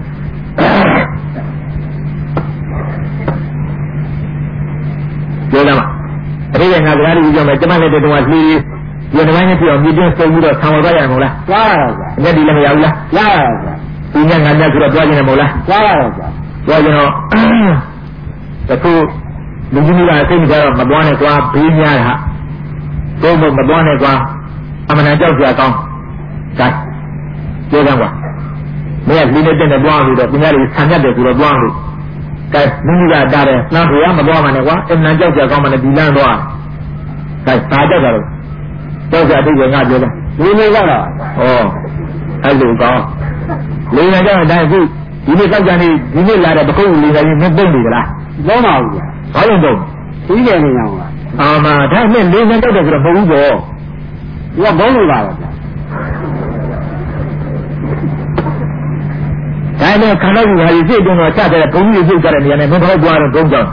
ပြောကြမှာအတိတ်ကငါစကားတွေပြောမယ်ကျမလည်းတုန်းကလှီးဒီနေ့ပိုင်းနဲ့ပြောမြည်တင်းစုံပြီးတော့ဆောင်းသွားရမှာလားရပါပါဗျာဒီလည်းမရဘူးလားရပါပါဗျာဒီညငါတက်ဆိုတော့ပြောနေတယ်မဟုတ်လားရပါပါဗျာပြောကြတော့တခုလူကြီးကစိတ်ကြတော့မပွားနဲ့ကွာဘေးများတာတော့မပွားနဲ့ကွာအမှန်တန်ကြောက်ကြကောင်းဒါပြောကြကွာမင်းကလူနေတဲ့ပွားလို့တော့ဒီများတွေဆံရက်တယ်ဆိုတော့ပွားလို့ကဲလူကြီးကတားတယ်နှမ်းခွေကမပွားမှနဲ့ကွာအမှန်ကြောက်ကြကောင်းမှနဲ့ဒီလမ်းတော့ကဲဘာကြောက်ကြတော့ကြောက်ကြတိတ်ကငါပြောတယ်လူနေကြတာဩအဲ့လိုကောင်းလူနေကြတဲ့အတိုင်းအခုဒီနေ့တောက်ကြနေဒီနေ့လာတဲ့ပကုတ်လေးကကြီးမပုံနေကြလားလုံးပါဘူးကြာဘာလို့တော့ပြီးတယ်နေအောင်လားအာမဒါနဲ့လေးနေတောက်တယ်ဆိုတော့မဟုတ်ဘူးပေါ့ဒီကဘုံလို့ပါလားကြာဒါနဲ့ခန္ဓာကိုယ်ဟာဒီစိတ်တုံးတော့ချတဲ့ဘုံကြီးပြုတ်ကြတဲ့နေရာနဲ့မင်းတော့ကြွားတော့ဘုံကြောင့်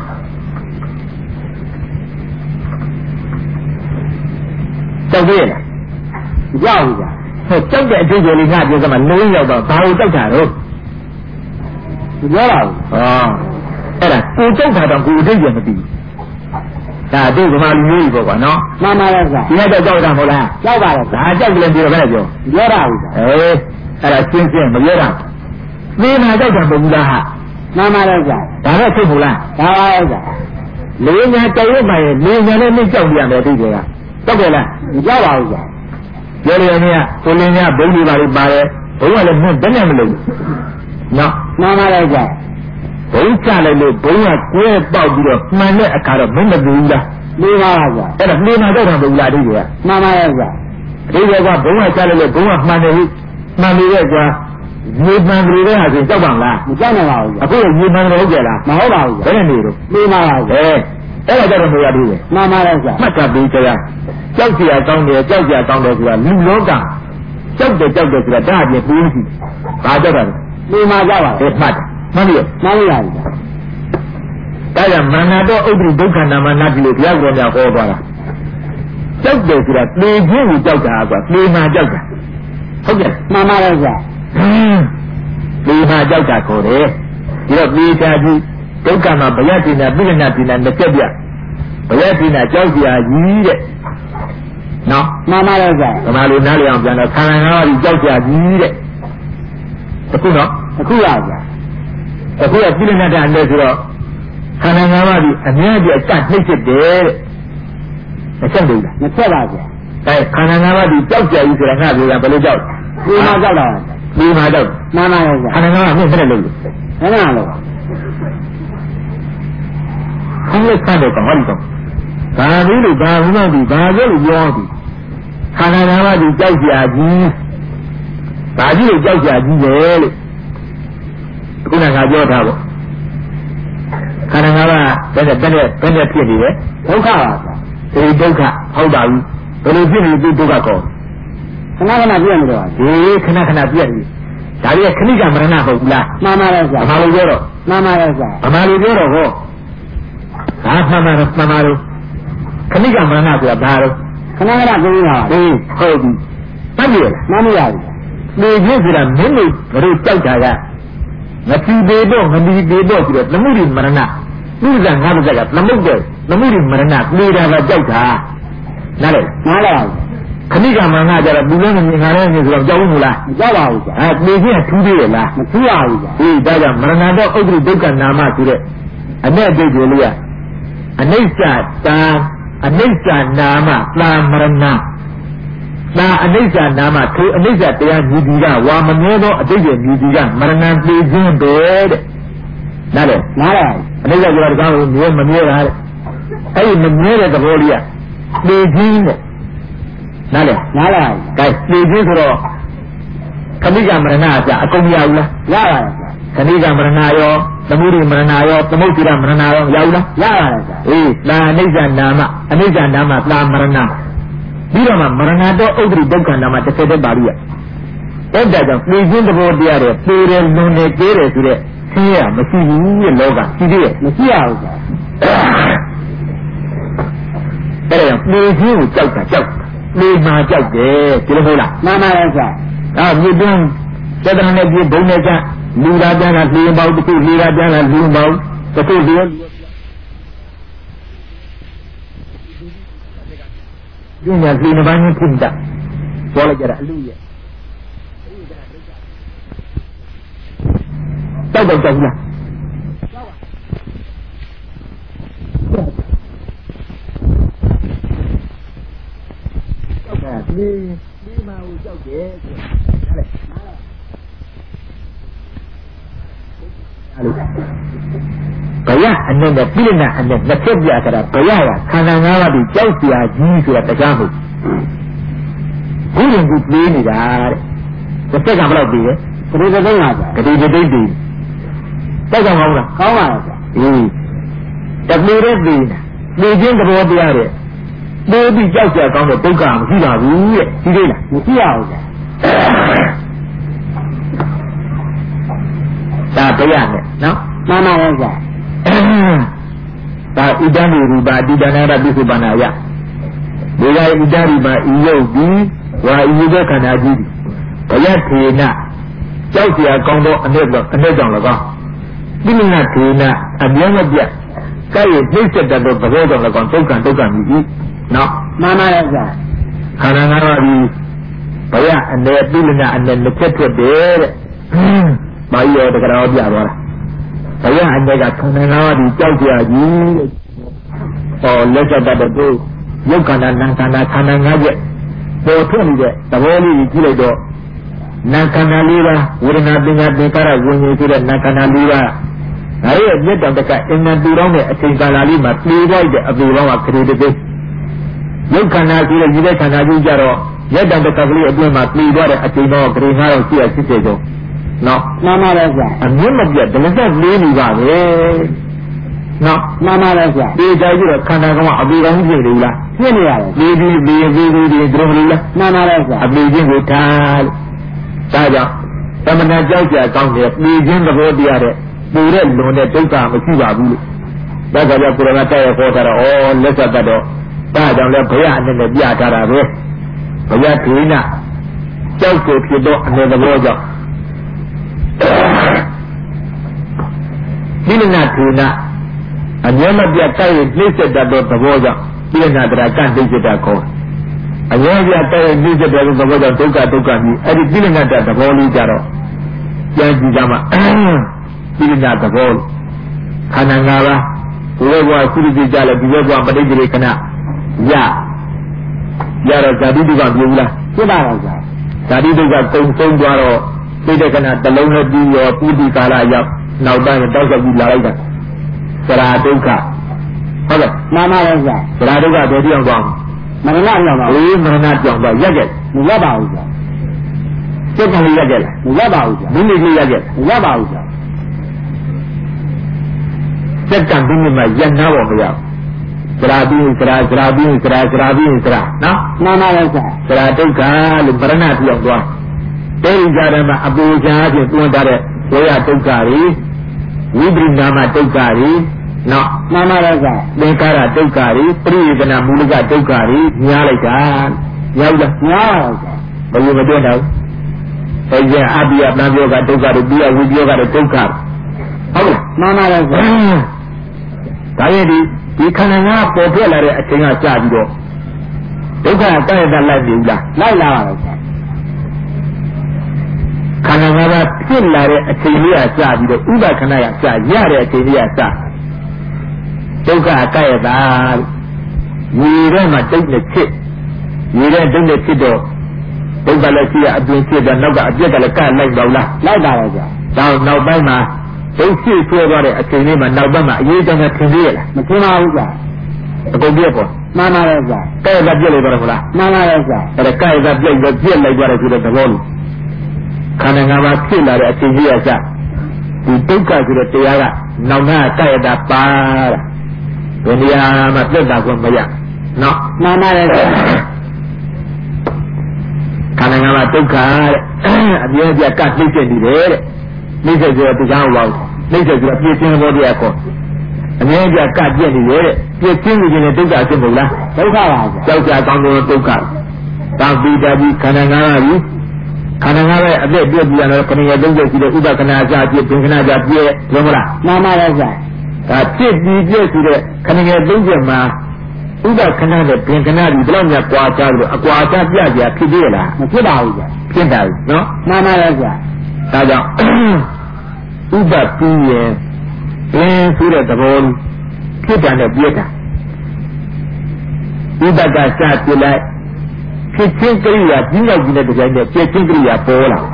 ကြောက်သေးလားကြောက်ကြဟိုကြောက်တဲ့အကျိုးလေးငါပြောစမ်းလုံးရောက်တော့ဘာလို့ကြောက်တာတော့ပြောတာဟောအဲ့ဒါကိုကြောက်တာတော့ကိုအတိတ်ကမသိဘူးဒါတို့ကမှလူမျိုးကြီးပေါ့ကွာနော်မှန်ပါရဲ့ကွာဒီကတော့ကြောက်တာမဟုတ်လားကြောက်ပါရဲ့ဒါကြောက်ကြလည်းပြောဘယ်နဲ့ပြောတာဘူးအဲ့ဒါရှင်းမပြောတာမင်းမကြောက်တာမဟုတ်ဘူးလားဟာမှန်ပါရဲ့ကွာဒါတော့သိဘူးလားဒါပါရဲ့ကွာလေးညာကြောက်ရမှရင်လေးညာနဲ့မကြောက်ရမယ်သိတယ်ကကြောက်တယ်လားမကြောက်ပါဘူးကွာပြောရရင်ကကိုလင်းညာဘုံကြီးပါလိပါတယ်ဘုံကလည်းမင်းဘယ်နဲ့မလုပ်နော်မှန်ပါရဲ့ကွာဘုံချလိုက်လို့ဘုံကကွဲပေါက်ပြီးတော့မှန်တဲ့အခါတော့မင်းမသိဘူးလားမှန်ပါကွာအဲ့ဒါမှန်မှာတော့တာမဟုတ်လားအတိတ်ကမှန်ပါရဲ့ကွာအတိတ်ကဘုံကချလိုက်လို့ဘုံကမှန်တယ်ဟုတ်မှန်ပြီရဲ့ကွာရေမှန်ကလေးကဆိုကြောက်ပါမလားမကြောက်နိုင်ပါဘူးအခုရေမှန်လို့ဟုတ်ကြလားမဟုတ်ပါဘူးဘယ်နဲ့နေတော့နေပါပါအဲ့ဒါကြတော့မရဘူးလေမှန်ပါလားဆရာမှတ်ကပ်ပြီးတရားကြောက်เสียကောင်းတယ်ကြောက်เสียကောင်းတယ်ဆိုတာလူလောကကြောက်တယ်ဆိုတာဒါအပြင်ပြီးရှိဘာကြောက်တာလဲနေမှာကြောက်ပါလေမှတ်တယ်မှန်ပြီမှန်ပြီလားဒါကြောင့်မန္နာတော့ဥပ္ပရိဒုက္ခနာမနာတိလို့ဘုရားတော်များဟောသွားတာကြောက်တယ်ဆိုတာသေခြင်းကိုကြောက်တာဆိုတာသေမှာကြောက်တာဟုတ်ကဲ့မှန်ပါလားဆရာသေမှာကြောက်တာခေါ်တယ်ဒီတော့သေချာကြီးဒုက္ခမှာဘယတိနာပိဋကနာတိနာနှစ်ချက်ပြဘယတိနာကြောက်ကြကြီးတဲ့နော်မှန်ပါလားဆရာဓမ္မလိုနားလည်အောင်ပြန်တော့ခန္ဓာငါးပါးကြောက်ကြကြီးတဲ့အခုနော်အခုရဆရာအခုကပိဋကနာတန်တယ်ဆိုတော့ခန္ဓာငါးပါးဒီအများကြီးအကျနှိမ့်ဖြစ်တယ်တဲ့မဆက်ဘူးလားမဆက်ပါဗျာအဲခန္ဓာငါးပါးဒီကြောက်ကြကြီးဆိုတာငါပြောတာဘယ်လိုကြောက်ဒီမှာကြောက်တာဒီမှာကြောက်မှန်ပါရဲ့ဗျာခန္ဓာငါးပါးမြင့်တဲ့လို့မှန်ပါလို့ခန္ဓာဆက်တယ်ကောဟောဒီတော့ဘာလို့လဲဘာလို့ဒီဘာလို့ပြောဒီခန္ဓာငါးပါးဒီကြောက်ကြကြီးဘာကြီးလို့ကြောက်ကြကြီးလေလို့ခုနကပြောထားပေါ့ခန္ဓာငါးပါးဘယ်နဲ့ဖြစ်နေလဲဒုက္ခပါဒီဒုက္ခဟုတ်ပါဘူးဘယ်လိုဖြစ်နေဒီဒုက္ခကောခဏခဏပြည့်နေတော့ဒီခဏခဏပြည့်နေဒါရီခဏိကမရဏဟုတ်ဘူးလားမှန်ပါရဲ့ဆရာဘာလို့ပြောတော့မှန်ပါရဲ့ဆရာဘာလို့ပြောတော့ဟောဟာမှန်ပါတော့ခဏိကမရဏဆိုတာဘာလို့ခဏခဏပြောတာဟုတ်ပြီမှတ်ပြီမှန်ပါရဲ့နေဖြစ်ဆိုတာမင်းတို့ဘယ်လိုကြောက်တာကမကြည့်သေးတော့မဒီသေးတော့ဆိုတော့သမှုရိမရဏသူကငါးပါးကသမုတ်တယ်သမှုရိမရဏနေတာကကြောက်တာနားလေခဏိကမရဏကြတော့ဘူးလည်းငါလည်းဆိုတော့ကြောက်ဘူးမလားမကြောက်ပါဘူးကြာနေချင်းထူးသေးတယ်လားမထူးပါဘူးကြာဒီဒါကြောင့်မရဏတော့ဥပ္ပရိဒုက္ခနာမဆိုတဲ့အ내အတိတ်တွေလေးကအနိစ္စတာအနိစ္စနာမသာမရဏသာအနိစ္စနာမထိုအနိစ္စတရားမြည်ဒီကဝါမမြဲသောအတိတ်ရဲ့မြည်ဒီကမရဏသိခြင်းပဲတဲ့နားလေအနိစ္စဆိုတာတကားကိုမြဲမမြဲတာတဲ့အဲ့ဒီမမြဲတဲ့သဘောလေးကသိခြင်းတဲ့နားလေကဲသိခြင်းဆိုတော့ခဏိကမရဏအကြအကုန်ရဘူးလားရပါတယ်ခဏိကမရဏရောသမုဒိမရဏရောသမုဒ္ဒိရမရဏရောရဘူးလားရပါတယ်အေးသာအနိစ္စနာမသာမရဏပြီးတော့မှမရဏတော့ဥဒ္ဓရိဒုက္ခနာမတစ်ဆက်တည်းပါဠိရအဲ့ဒါကြောင့်သိခြင်းသဘောတရားတွေသေတယ်လွန်တယ်ကျဲတယ်ဆိုတဲ့ဆင်းရဲမရှိဘူးရဲ့လောကရှိသေးရဲ့မရှိရဘူးကွာအဲ့ဒါကြောင့်သိခြင်းကိုကြောက်တာသိမှကြောက်တယ်ဒီလိုဟုတ်လားမှန်ပါရဲ့ကွာမြေတွင်းသတ္တနဲ့ပြေဘုံနဲ့ကလူလာပြန်လာလျင်ပေါက်တစ်ခုလူလာပြန်လာလျင်ပေါက်တစ်ခုလျင်ပညာစီနှစ်ပါးနဲ့ဖြစ်တာပြောလိုက်ကြတာအလူရဲ့တောက်တော့ကြောက်လားကြောက်တာဒီမှာကိုကြောက်တယ်ဘယအနဲ့နဲ့ပြိဏအနဲ့နှစ်ချက်ပြကြတာဘယကခန္ဓာ၅ပါးဒီကြောက်เสียကြီးဆိုတာတရားမဟုတ်ဘူးဘုရင်ကပြေးနေတာတဲ့တစ်ချက်ကဘယ်လောက်ပြေးလဲကတိတိတ်ပါဗျာကတိတိတ်ပြေးတက်ကြမဟုတ်လားကောင်းပါလားဗျာတပြေးတဲ့ပြေးနေခြင်းသဘောတရားတဲ့ပြေးပြီးကြောက်ကြကောင်းတဲ့ဒုက္ခမရှိပါဘူးတဲ့ဒီလေးလားမရှိရဘူးဗျာဒါဘယနဲ့နော်မှန်ပါရဲ့ဗျာဒါဣဒံရူပါတိတနာရပိစုပနာယဒီကဣဒံရူပါဤယုတ်ဒီဝါဤဘခန္ဓာကြီးဘယထေနကြောက်เสียကောင်းသောအ내ကြောင့်၎င်းပိဋကထေနအမြဲမပြတ်ကဲ့ရဲ့နှိမ့်ဆက်တတ်သောသဘောကြောင့်၎င်းဒုက္ခမြည်ကြီးနော်မှန်ပါရဲ့ဗျာခန္ဓာငါးပါးဒီဘယအ내ပိဋကအ내နှစ်ချက်ထွက်တယ်တဲ့ဘာရောတကယ်တော့ပြသွားတာဘယအ내ကခန္ဓာငါးပါးဒီကြောက်เสียကြီးဟောလက်ဆက်တတ်တဲ့ယုတ်ခန္ဓာနာခန္ဓာခန္ဓာ၅ချက်ပေါ်ထွက်နေတဲ့သဘောလေးကြီးကြည့်လိုက်တော့နာခန္ဓာ၄ပါးဝေဒနာပညာသင်္ခါရဝิญဉ်ဆိုတဲ့နာခန္ဓာ၄ပါးငါရဲ့မြတ်တော်တကအင်္ဂါတူတောင်းတဲ့အချိန်ကာလလေးမှာပြေးလိုက်တဲ့အပေပေါင်းကခရီးတစ်ပိယုတ်ခန္ဓာဆိုတဲ့ဒီတဲ့ခန္ဓာကြီးကြတော့မြတ်တော်တကကလေးအတွင်းမှာပြေးသွားတဲ့အချိန်ပေါင်းခရီး9080ကျော်နော်မှန်ပါလေဆရာအမြင့်မပြတ်ဒလဆက်လေးနေပါပဲနော်မှန်ပါလေဆရာဒီကြိုက်ပြီးတော့ခန္ဓာကောင်းအပေကောင်းဖြစ်နေလားဖြစ်နေရတယ်ဒီသူတို့မလို့လားမှန်ပါလေဆရာအပေချင်းကိုထားဒါကြောင့်သမဏကြောက်ကြကောင်းတယ်ပေချင်းသဘောတရားတဲ့ပူတဲ့လွန်တဲ့ဒုက္ခမရှိပါဘူးလို့ဒါကြောင့်ကိုရမတက်ရခေါ်တာတော့ဩလက်ဆက်တတ်တော့ဒါကြောင့်လဲဘုရားအနေနဲ့ပြထားတာပဲဘုရားဒိနာကြောက်ကိုဖြစ်တော့အနေသဘောကြောင့်ဒီနာဒိနာအမြဲမပြတ်တိုက်နှိမ့်ဆက်တတ်တဲ့သဘောကြောင့်ဒီနာတရာကန့်နှိမ့်ဆက်တတ်ခေါ်အမြဲပြတ်တိုက်နှိမ့်ဆက်တဲ့သဘောကြောင့်ဒုက္ခကြီးအဲ့ဒီဒီနာတသဘောလေးကြတော့ပြန်ကြည့်ကြမှာဒီနာသဘောခန္ဓာ၅ပါးဒီဘဝကုသိုလ်ကြလဲဒီဘဝပဋိသေခဏရတော့ဇာတိတုကပြောဘူးလားပြပါတော့ဇာတိတုကကုံဆုံးသွားတော့သိတဲ့ခဏတလုံးနဲ့ပြီးရောပုတိကာလရောက်နောက်ပိုင်းတောက်လျှောက်ပြီးလာလိုက်တာသရာဒုက္ခဟုတ်ကဲ့မှန်ပါရဲ့ဇာသရာဒုက္ခဘယ်ပြောင်းသွားမရဏပြောင်းသွားဘူးမရဏပြောင်းသွားရက်ရက်မရပါဘူးဇာစိတ်ကလေးရက်ရက်လားမရပါဘူးဇာမိမိလေးရက်ရက်မရပါဘူးဇာစက်ကံဒီမှာရန်နာပေါ်မရဘူးသရာပြီးသရာနော်မှန်ပါရဲ့ဆရာသရာဒုက္ခလို့ပရဏပြောင်းသွားအဲဒီကြတဲ့မှာအပူရှားဖြင့်တွန်းထားတဲ့ဝေယဒုက္ခတွေဝိပရိနာမဒုက္ခတွေနော်မှန်ပါရဲ့ဆရာသင်္ခါရဒုက္ခတွေပရိယေကနာမူလကဒုက္ခတွေညားလိုက်တာရောက်လားညားပါဘူးဘယ်လိုမတွန်းတော့အဲဒီအပိယပဏ္ဏပြောကဒုက္ခတွေပြီးရဝိပယောကဒုက္ခဟုတ်လားမှန်ပါရဲ့ဆရာဒါရဲ့ဒီခန္ဓာငါးပေါ်ပြလာတဲ့အချိန်ကကြာပြီးတော့ဒုက္ခတိုက်ရတဲ့လိုက်ပြီလားလိုက်လာပါတော့ခန္ဓာငါးပါးဖြစ်လာတဲ့အချိန်လေးကကြာပြီးတော့ဥပခဏရကြာရတဲ့အချိန်လေးကကြာဒုက္ခတိုက်ရတာရေထဲမှာတိတ်နဲ့ဖြစ်ရေထဲတိတ်နဲ့ဖြစ်တော့ဒုက္ခလည်းရှိရအပြင်ဖြစ်တော့နောက်ကအပြက်ကလည်းကလိုက်တော့လားလိုက်ပါတော့ကြာနောက်ပိုင်းမှာဒုက္ခဆွဲသွားတဲ့အချိန်လေးမှာနောက်ဘက်မှာအရေးကြောင့်ထင်သေးရလားမထင်ပါဘူးကြာအကုန်ပြက်ပေါ့မှန်ပါရဲ့ကြာကဲကပြက်လိုက်တော့မလားမှန်ပါရဲ့ကြာအဲ့ဒါကဲကပြက်လိုက်သွားတယ်ဆိုတဲ့သဘောလို့ခန္ဓာ၅ပါးဖြစ်လာတဲ့အချိန်ကြီးရကြာဒီဒုက္ခဆိုတဲ့တရားကနောက်နာကဲတာပါတာဘယ်နေရာမှာပြက်တာကိုမရနော်မှန်ပါရဲ့ကြာခန္ဓာ၅ပါးဒုက္ခတဲ့အပြည့်အပြတ်ကနှိမ့်ဆက်နေတယ်တဲ့နှိမ့်ဆက်ဆိုတော့တရားဟုတ်ပါဘူးနှိမ့်ဆက်ဆိုတော့ပြည့်ချင်းဘောတရားခေါ်အမြဲတမ်းကပြည့်နေရဲ့ပြည့်ချင်းနေခြင်းနဲ့ဒုက္ခဖြစ်မလားဒုက္ခပါကြောက်ကြကောင်းတဲ့ဒုက္ခတောင်းပြီးတပြီးခန္ဓာ၅ပါးကြီးခန္ဓာ၅ပါးအပြည့်ပြည့်ပြီးရတော့ခဏရလုံးကျရှိတဲ့ဥပက္ခဏာကြပြည့်ပင်ခဏကြပြည့်ဟုတ်မလားမှန်ပါရဲ့ဆရာဒါပြည့်ပြီးပြည့်ဆိုတဲ့ခဏရလုံးကျမှာဥပက္ခဏာနဲ့ပင်ခဏကြီးဘယ်လောက်များကွာခြားလို့အကွာခြားပြကြဖြစ်သေးလားမဖြစ်ပါဘူးဆရာဖြစ်တာနော်မှန်ပါရဲ့ဆရာဒါကြောင့်ဥပပြီးရင်ဆိုတဲ့သဘောဖြစ်တာနဲ့ပြည့်တာဥပကစပြလိုက်ဖြစ်ချင်းကိရိယာပြီးတော့ကြီးတဲ့ကြိုင်နဲ့ပြည့်ချင်းကိရိယာပေါ်လာ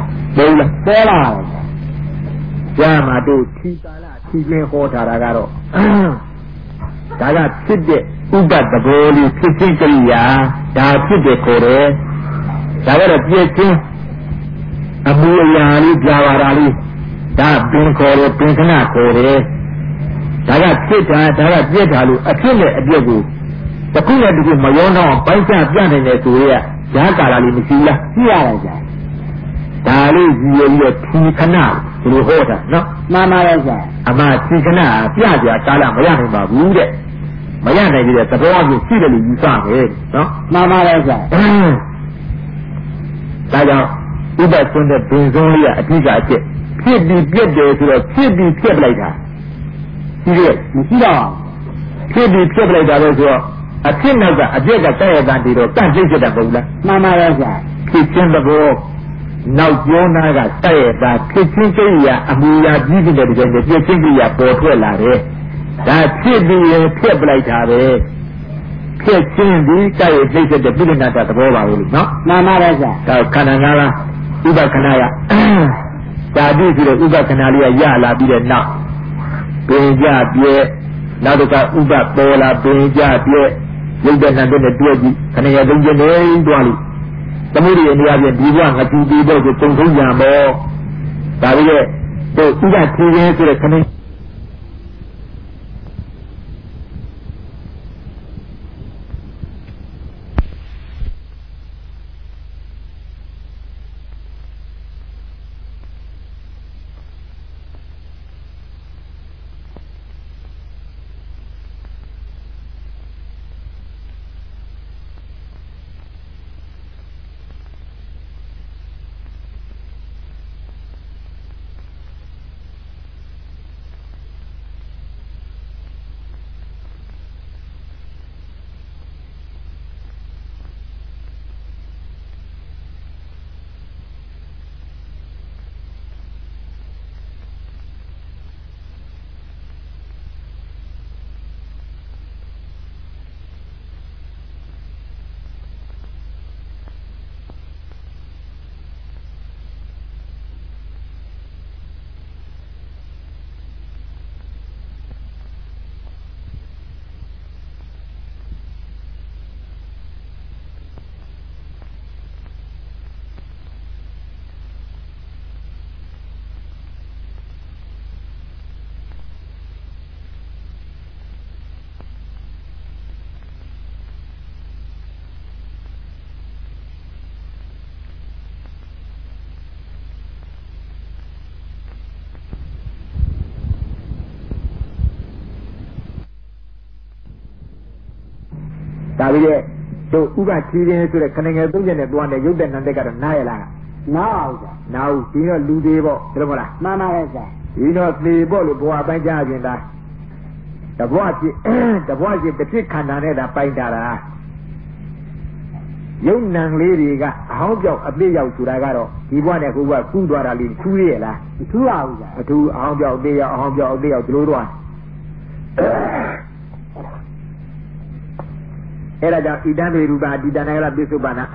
ရမှာတို့ထီကာလထီလင်းဟောထားတာကတော့ဒါကဖြစ်တဲ့ဥပသဘောလေးဖြစ်ချင်းကိရိယာဒါဖြစ်တဲ့ခေါ်တယ်ဒါကတော့ပြည့်ချင်းအမူအရာလေးကြာပါတာလေးဒါပင်ခေါ်တယ်ပင်ခဏခေါ်တယ်ဒါကဖြစ်တာဒါကပြည့်တာလို့အဖြစ်နဲ့အပြည့်ကိုတစ်ခုနဲ့တစ်ခုမရောတော့ပိုင်းခြားပြနိုင်တယ်ဆိုရဲဈာကာလလေးမရှိလားရှိရတယ်ကြာဒါလေးကြီးရပြီးထီခဏဒီလိုဟောတာနော်မှန်ပါရဲ့ကြာအမှထီခဏပြကြကာလမရနိုင်ပါဘူးတဲ့မရနိုင်သေးတဲ့သဘောမျိုးရှိတယ်လို့ယူဆမယ်နော်မှန်ပါရဲ့ကြာဒါကြောင့်ဥပစွန်းတဲ့ဘင်စုံးလေးကအဓိကအဖြစ်ဖြစ်ပြီးပြည့်တယ်ဆိုတော့ဖြစ်ပြီးဖြစ်ပလိုက်တာရှိတယ်မရှိတော့ဖြစ်ပြီးဖြစ်ပလိုက်တာလို့ဆိုတော့အဖြစ်နောက်ကအပြက်ကတဲ့ရတဲ့တော့တန့်ပြည့်ချက်တာမဟုတ်လားမှန်ပါရဲ့ဆရာဖြစ်ချင်းသဘောနောက်ကျောနာကတဲ့ရတာဖြစ်ချင်းကိရိယာအမူအရာကြီးတဲ့တကယ်ပြည့်ချင်းကိရိယာပေါ်ထွက်လာတယ်ဒါဖြစ်ပြီးရင်ဖြစ်ပလိုက်တာပဲဖြစ်ချင်းဒီတဲ့ရပြည့်ချက်တဲ့ပြိဋ္ဌာဏသဘောပါလို့နော်မှန်ပါရဲ့ဆရာဒါခန္ဓာ၅ပါးဥပခဏရဓာတုဆိုတဲ့ဥပခဏလေးကရလာပြီးတဲ့နောက်ပင်ကြပြဲနောက်တစ်ခါဥပပေါ်လာပင်ကြပြဲရုပ်တဲ့နာတဲ့တွဲကြည့်ခဏရသုံးကျနေတွားလို့သမုဒိယနေရာပြင်ဒီဘဝငါကြည့်ပြီးတော့သုံးထုံးကြံပေါ့ဒါပြီးတော့တို့ဥပခင်းဆိုတဲ့ခဏဒါပြီးတော့တို့ဥပခီးရင်းဆိုတဲ့ခဏငယ်သုံးချက်နဲ့တွားနေရုပ်တဲ့နံတက်ကတော့နားရလားနားအောင်ကြာနားဦးဒီတော့လူသေးပေါ့ဒါလို့မလားမှန်ပါရဲ့ကြာဒီတော့သေပေါ့လို့ဘဝပိုင်းကြခြင်းဒါတဘွားဖြစ်တစ်ဖြစ်ခန္ဓာနဲ့ဒါပိုင်းတာလားယုံနံလေးတွေကအဟောင်းပြောက်အပြည့်ရောက်ဆိုတာကတော့ဒီဘဝနဲ့ကိုကကူးသွားတာလေးထူးရလားမထူးပါဘူးကြာမထူးအဟောင်းပြောက်အပြည့်ရောက်အဟောင်းပြောက်အပြည့်ရောက်ဒီလိုတော့အဲ့ဒါကြောင့်ဣဒံတွေရူပါတိတဏ္ဍကပိစုပ္ပနာ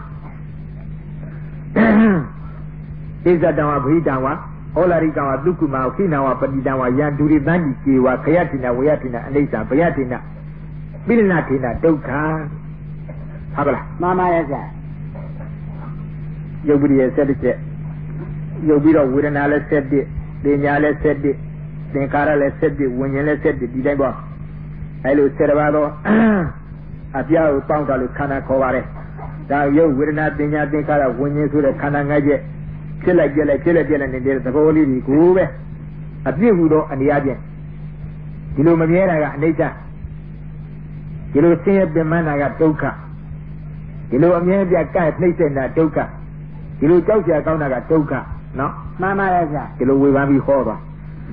ဣဇတံဝဗိတံဝဩလာရိကံဝသုက္ကုမခိနံဝပတိတံဝယံဒုရိတံတိကေဝခယတိနဝယတိနအနိစ္စဘယတိနပိလနာတိနဒုက္ခဟုတ်ပါလားမှန်ပါရဲ့ဆရာယုတ်ပိရဲ့7ချက်ယုတ်ပြီးတော့ဝေဒနာလည်း7ပညာလည်း7သင်္ခါရလည်း7ဝิญဉ်လည်း7ဒီတိုင်းပေါ့အဲ့လို7ပါးတော့အပြားကိုပေါင်းတာလို့ခန္ဓာခေါ်ပါတယ်ဒါရုပ်ဝေဒနာပညာသင်္ခါရဝิญဉ်ဆိုတဲ့ခန္ဓာ၅ချက်ဖြစ်လိုက်ပြက်လိုက်နေတဲ့သဘောလေးတွေကိုပဲအပြည့်ဟူသောအနေအချင်းဒီလိုမမြဲတာကအနိစ္စဒီလိုဆင်းရဲပင်ပန်းတာကဒုက္ခဒီလိုအမြဲပြတ်ကဲ့နှိမ့်ဆက်တာဒုက္ခဒီလိုကြောက်ကြကောင်းတာကဒုက္ခနော်မှန်ပါရဲ့ဗျာဒီလိုဝေဖန်ပြီးဟောသွား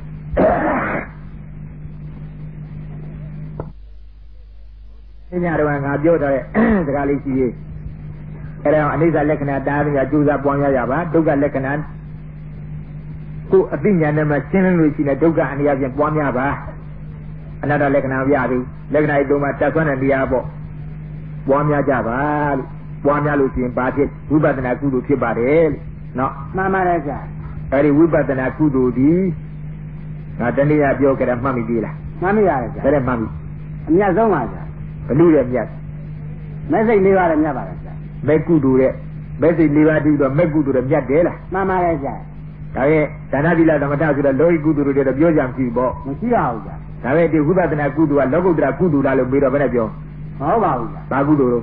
ပညာတော်ကငါပြောထားတဲ့စကားလေးရှိရေးအဲ့ဒါအနိစ္စလက္ခဏာတားပြီးကြိုးစားပွားများရပါဒုက္ခလက္ခဏာကိုအသိဉာဏ်နဲ့မှရှင်းလင်းလို့ရှိတဲ့ဒုက္ခအနိယဖြင့်ပွားများပါအနတ္တလက္ခဏာပြပြီလက္ခဏာဤသုံးပါးတက်ဆွမ်းတဲ့တရားပေါ့ပွားများကြပါလို့ပွားများလို့ရှိရင်ဘာဖြစ်ဝိပဿနာကုသိုလ်ဖြစ်ပါတယ်လို့နော်မှန်ပါတယ်ဗျာအဲ့ဒီဝိပဿနာကုသိုလ်ဒီငါတနေ့ကပြောကြတယ်မှတ်မိသေးလားမှတ်မိရတယ်ဗျာဒါနဲ့မှတ်မိအမြတ်ဆုံးပါဗျာဘလူရဲ့မြတ်မဲ့စိတ်၄ပါးနဲ့မြတ်ပါတယ်ဗျာမဲ့ကုသိုလ်ရဲ့မဲ့စိတ်၄ပါးတည်းတော့မဲ့ကုသိုလ်ရဲ့မြတ်တယ်လားမှန်ပါတယ်ဗျာဒါရဲ့ဒါနသီလသမထဆိုတော့လောကီကုသိုလ်တွေတော့ပြောကြမှရှိပေါ့မရှိပါဘူးဗျာဒါပဲဒီဝိပဿနာကုသိုလ်ကလောကုတ္တရာကုသိုလ်လားလို့ပြီးတော့ဘယ်နဲ့ပြောမဟုတ်ပါဘူးဗျာဘာကုသိုလ်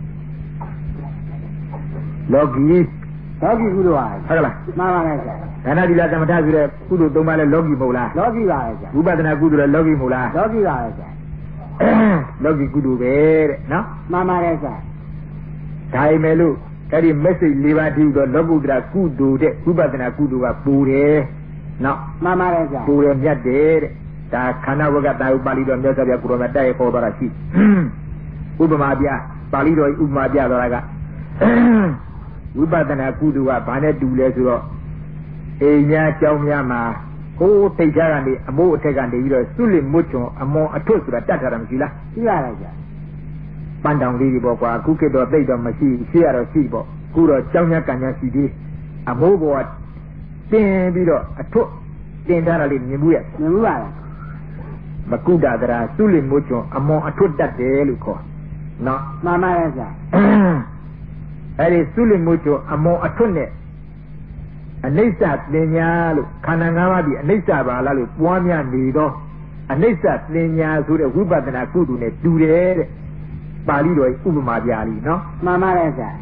လို့လောကီကုသိုလ်ဟာဟုတ်လားမှန်ပါမယ်ဗျာဒါနသီလသမထဆိုတဲ့ကုသိုလ်၃ပါးလဲလောကီမဟုတ်လားလောကီပါပဲဗျာဝိပဿနာကုသိုလ်လဲလောကီမဟုတ်လားလောကီပါပဲဗျာလောကီကုသိုလ်ပဲတဲ့နော်မှန်ပါတယ်ဗျာဒါပေမဲ့လို့အဲ့ဒီမက်ဆေ့၄ပါးတည်းတော့လောကုတ္တရာကုသိုလ်တဲ့ဝိပဿနာကုသိုလ်ကပူတယ်နော်မှန်ပါတယ်ဗျာပူတယ်မြတ်တယ်တဲ့ဒါခန္ဓာဝကတာယပါဠိတော်မြတ်စွာဘုရားကိုရောမတက်ရခေါ်သွားတာရှိဥပမာပြပါဠိတော်ဥပမာပြသွားတာကဝိပဿနာကုသိုလ်ကဘာနဲ့တူလဲဆိုတော့အိမ်များကြောင်းများမှာဟိုးတိတ်ချကနေအမိုးအထက်ကနေပြီးတော့စွလိမွတ်ချွန်အမွန်အထွတ်ဆိုတာတတ်ထားတာမရှိလားရှိရတယ်ဗျာပန်းတောင်လေးတွေပေါ့ကွာအခုခေတ်တော့သိတော့မရှိရှိရတော့ရှိပေါ့အခုတော့ကြောင်းများကန်များရှိသေးအမိုးပေါ်တင်ပြီးတော့အထွတ်တင်ထားတာလေးမြင်ဘူးရဲ့မြင်ဘူးပါလားမကုဒ္ဒတရာစွလိမွတ်ချွန်အမွန်အထွတ်တတ်တယ်လို့ခေါ်နော်မှန်ပါရဲ့ဗျာအဲ့ဒီစွလိမွတ်ချွန်အမွန်အထွတ်နဲ့အနိစ္စသင်ညာလို့ခန္ဓာ၅ပါးဒီအနိစ္စပါလားလို့ပွားများနေတော့အနိစ္စသင်ညာဆိုတဲ့ဝိပဿနာကုသိုလ်နဲ့တူတယ်တဲ့ပါဠိတော်ဥပမာပြလीနော်မှန်ပါတယ်ဆရာ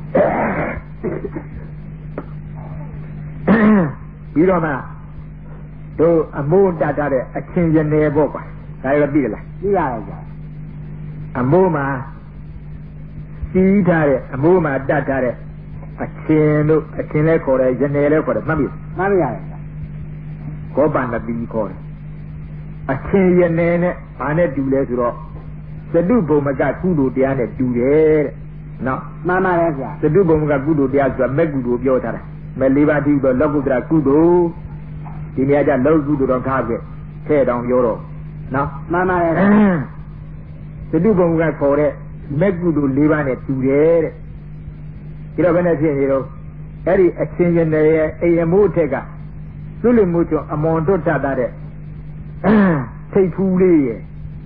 ပြီးတော့မှတို့အမိုးတတ်တဲ့အချင်းရနေပေါ့ကွာဒါရောသိလားသိရတယ်ဆရာအမိုးမှာစီးထားတဲ့အမိုးမှာတတ်ထားတဲ့အချင်းတို့အချင်းလဲခေါ်တယ်ရနေလဲခေါ်တယ်မှတ်ပြီမှတ်ရတယ်ဆရာကောပနတိခေါ်တယ်အချင်းရနေနဲ့ဘာနဲ့တူလဲဆိုတော့သတုဘုံမကကုသိုလ်တရားနဲ့တူတယ်တဲ့နော်မှန်ပါတယ်ဆရာသတုဘုံမကကုသိုလ်တရားဆိုတာမဲ့ကုသိုလ်ပြောထားတာမဲ့၄ပါးတိတော့လောကုတ္တရာကုသိုလ်ဒီနေရာကျလောကုသိုလ်တော့ထားခဲ့ထဲ့တောင်ပြောတော့နော်မှန်ပါတယ်သတုဘုံကခေါ်တဲ့မဲ့ကုသိုလ်၄ပါးနဲ့တူတယ်တဲ့ဒီတော့ဘယ်နဲ့ဖြစ်နေတော့အဲ့ဒီအချင်းချင်းရဲ့အိမ်အမိုးထက်ကသူ့လူမှုကျော်အမွန်တွတ်တတ်တဲ့ထိတ်ဖူးလေးရဲ့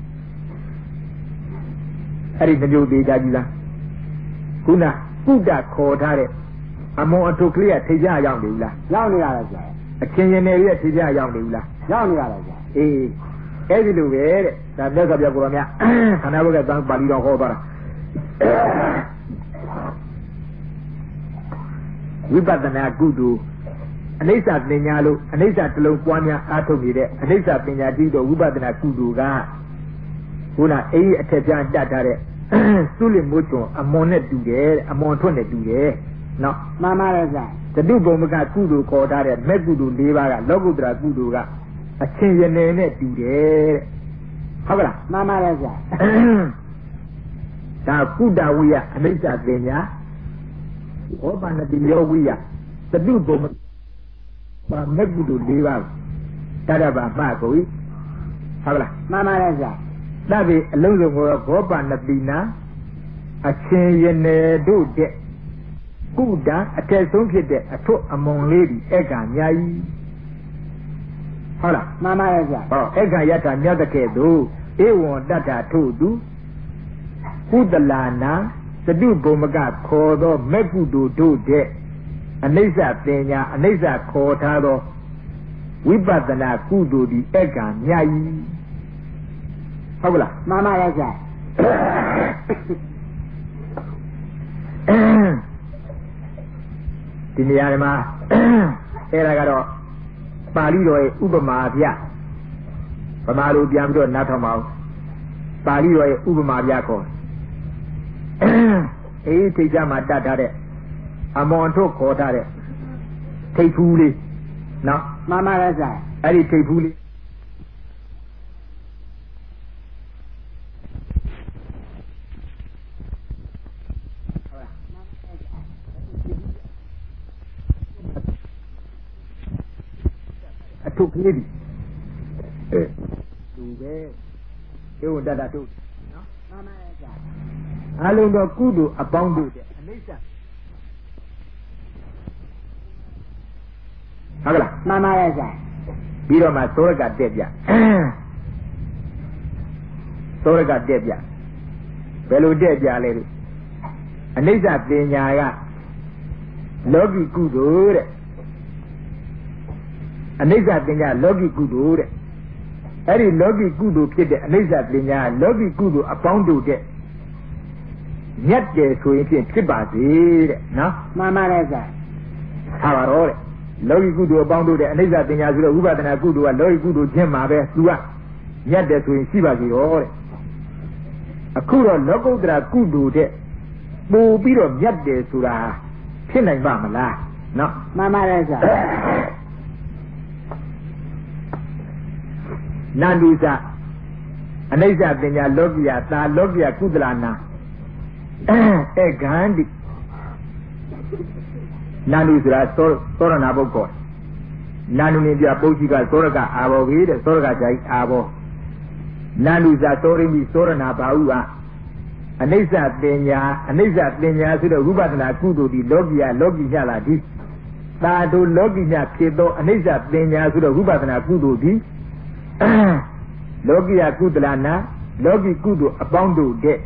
အဲ့ဒီမျိုးသေးကြကြည့်လားခုနကုတ္တခေါ်ထားတဲ့အမွန်အထုကလေးကထိကြရောက်နေဘူးလားရောက်နေရတယ်ဆရာအချင်းချင်းရဲ့ထိကြရောက်နေဘူးလားရောက်နေရတယ်ဆရာအေးအဲ့ဒီလိုပဲတဲ့ဒါမြတ်စွာဘုရားကိုယ်တော်များခန္ဓာဘုရားတန်ပါဠိတော်ဟောသွားတာဝိပဿနာကုသိုလ်အနိစ္စပညာလို့အနိစ္စတလုံးပွားများအားထုတ်နေတဲ့အနိစ္စပညာတည်တော်ဝိပဿနာကုသိုလ်ကခုနအေးအထက်ပြန်တတ်ထားတဲ့သုလိမိုးချုံအမွန်နဲ့တူတယ်အမွန်ထွတ်နဲ့တူတယ်နော်မှန်ပါတယ်ဗျာသတုဘုံမကကုသိုလ်ခေါ်ထားတဲ့မဲ့ကုသိုလ်၄ပါးကလောကုတ္တရာကုသိုလ်ကအချင်းရနေနဲ့တူတယ်တဲ့ဟုတ်ကလားမှန်ပါတယ်ဗျာဒါကုတ္တဝိယအနိစ္စပညာဩပနတိယောဝိယသတုဘုံပါမဲ့ကုသိုလ်၄ပါးတရဘာမှကိုဟုတ်လားမှန်ပါတယ်ဗျာဒါပေအလုံးစုံကိုဘောပနတိနာအချင်းရနေတို့တဲ့ကုတ္တအထက်ဆုံးဖြစ်တဲ့အထွတ်အမွန်လေးဒီဧကအများကြီးဟုတ်လားမှန်ပါရဲ့ဗျဟောဧကယထာမြတ်တကဲ့သို့ဧဝံတတ္ထထို့သူကုသလာနာသတုဘုံမကခေါ်သောမဲ့ကုသိုလ်တို့တဲ့အနိစ္စပညာအနိစ္စခေါ်ထားသောဝိပဿနာကုသိုလ်ဒီဧကများကြီးဟုတ်ကလားမှန်ပါရဲ့ဗျဒီနေရာမှာအဲ့ဒါကတော့ပါဠိတော်ရဲ့ဥပမာပြဗမာလိုပြန်ပြီးတော့နားထောင်ပါဦးပါဠိတော်ရဲ့ဥပမာပြခေါ်အေးထိတ်ကြမှာတတ်ထားတဲ့အမွန်ထုတ်ခေါ်ထားတဲ့ထိတ်ဖူးလေးနော်မှန်ပါရဲ့ဆရာအဲ့ဒီထိတ်ဖူးလေးအထုကလေးဒီလူပဲဧဝံတတ္တတို့နော်မှန်ပါရဲ့ဆရာအလုံးတော်ကုသိုလ်အပေါင်းတို့တဲ့အနိစ္စဟုတ်ကလားမှန်ပါရဲ့ဆရာပြီးတော့မှသောရကတက်ပြသောရကတက်ပြဘယ်လိုတက်ပြလဲလို့အနိစ္စပညာကလောကီကုသိုလ်တဲ့အနိစ္စပညာလောကီကုသိုလ်တဲ့အဲ့ဒီလောကီကုသိုလ်ဖြစ်တဲ့အနိစ္စပညာလောကီကုသိုလ်အပေါင်းတို့တဲ့မြတ်တယ်ဆိုရင်ဖြင့်ဖြစ်ပါစေတဲ့နော်မှန်ပါတယ်ဆရာဟာပါတော့တဲ့လောကီကုသိုလ်အပေါင်းတို့တဲ့အနိစ္စပညာဆိုတော့ဝိပဿနာကုသိုလ်ကလောကီကုသိုလ်ချင်းမှာပဲသူကမြတ်တယ်ဆိုရင်ရှိပါစေတော့တဲ့အခုတော့လောကုတ္တရာကုသိုလ်တဲ့ပို့ပြီးတော့မြတ်တယ်ဆိုတာဖြစ်နိုင်ပါမလားနော်မှန်ပါတယ်ဆရာနန္ဒုစအနိစ္စပညာလောကီယသာလောကီယကုသလနာဧကံတိနန္ဒုဆိုတာသောရဏဘုတ်ကောနန္ဒုနေပြပုဂ္ဂိကသောရကအာဘောကြီးတဲ့သောရကဇာတိအာဘောနန္ဒုစသောရိမိသောရဏဘာဟုအနိစ္စပညာဆိုတော့ဝိပဿနာကုသိုလ်ဒီလောကီယလောကီညလာဒီသာတို့လောကီညဖြစ်သောအနိစ္စပညာဆိုတော့ဝိပဿနာကုသိုလ်ဒီလောကီယကုသလနာလောကီကုသိုလ်အပေါင်းတို့တဲ့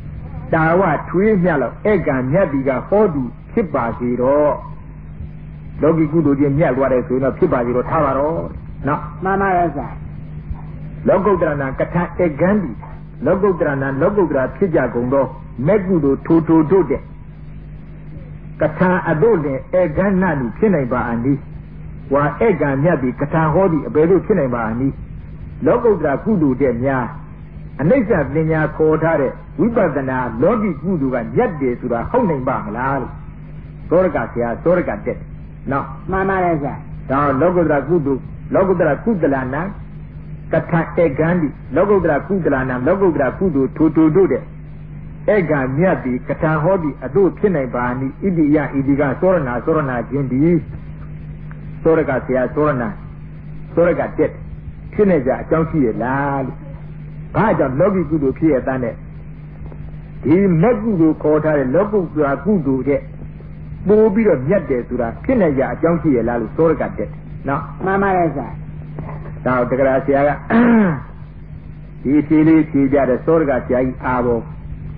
တာဝထွေးမြတ်လို့ဧကံမြတ်ဒီကဟောသူဖြစ်ပါစေတော့လောကီကုသိုလ်ချင်းမြတ်သွားတယ်ဆိုရင်တော့ဖြစ်ပါစီတော့ထားပါတော့နော်မှန်ပါရဲ့ဆရာလောကုတ္တရဏကထာဧကံဒီလောကုတ္တရဏလောကုတ္တရာဖြစ်ကြကုန်သောမဲ့ကုသိုလ်ထိုတို့တဲ့ကထာအတို့လည်းဧကံနာလူဖြစ်နိုင်ပါအနည်းဝါဧကံမြတ်ဒီကထာဟောဒီအဘယ်လိုဖြစ်နိုင်ပါအနည်းလောကုတ္တရာကုသိုလ်တဲ့များအနိစ္စပညာခေါ်ထားတဲ့ဝိပဿနာလောကီကုသိုလ်ကညက်တယ်ဆိုတာဟုတ်နိုင်ပါမလားလို့သောရကဆရာသောရကတက်နော်မှန်ပါရဲ့ဆရာဒါလောကုတ္တရာကုသိုလ်လောကုတ္တရာကုသလနာကထာဧကံဒီလောကုတ္တရာကုသလနာလောကုတ္တရာကုသိုလ်ထိုတို့တဲ့ဧကံမြတ်ဒီကထာဟောဒီအတို့ဖြစ်နိုင်ပါအနည်းဣတိယဣတိကသောရဏချင်းဒီသောရကဆရာသောရကတက်ဖြစ်နေကြအကြောင်းရှိရလားလို့ဘာကြောင့်လောကီကုသိုလ်ဖြစ်ရတဲ့ဒီမဲ့ကုသိုလ်ခေါ်ထားတဲ့လောကုတ္တရာကုသိုလ်တဲ့ပို့ပြီးတော့မြတ်တယ်ဆိုတာဖြစ်နေကြအကြောင်းရှိရလားလို့သောရကတက်နော်မှန်ပါရဲ့ဆရာဒါတက္ကရာဆရာကဒီဖြေလေးဖြေကြတဲ့သောရကဆရာကြီးအာဘော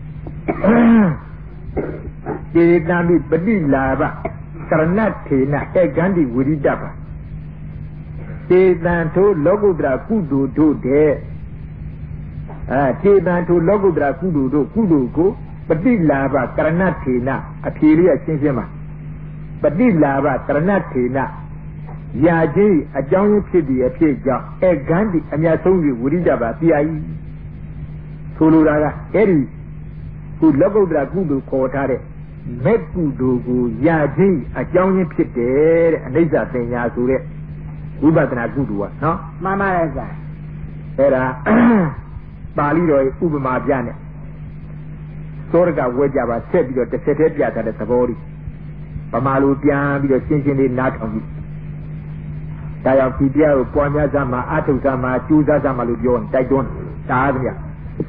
စေတံမိပฏิလာဘကရဏထေနဧကံဒီဝိရိတပါစေတံထိုလောကုတ္တရာကုသိုလ်တို့တဲ့စေတံထိုလောကုတ္တရာကုသိုလ်တို့ကုသိုလ်ကိုပฏิလာဘကရဏထေနအဖြေလေးရှင်းပါပฏิလာဘကရဏထေနရာကြီးအကြောင်းဖြစ်ဒီအဖြစ်ကြောင့်ဧကံဒီအမြတ်ဆုံးကြီးဝိရိတပါတရားကြီးဆိုလိုတာကအဲ့ဒီခုလောကုတ္တရာကုသိုလ်ခေါ်ထားတဲ့မဲ့ကုသိုလ်ကိုရာကြီးအကြောင်းရင်းဖြစ်တယ်တဲ့အနိစ္စပညာဆိုတဲ့ဝိပဿနာကုသိုလ်ကနော်မှန်ပါရဲ့ဆရာအဲ့ဒါပါဠိတော်ဥပမာပြနဲ့သောရကဝဲကြပါဆက်ပြီးတော့တစ်ဆက်တည်းပြထားတဲ့သဘောလေးပမာလိုပြန်ပြီးတော့ရှင်းရှင်းလေးနားထောင်ကြည့်ဒါကြောင့်ဒီတရားကိုပွားများစမှာအထုစမှာကျူးစားစမှာလို့ပြောတိုက်တွန်းတားကြ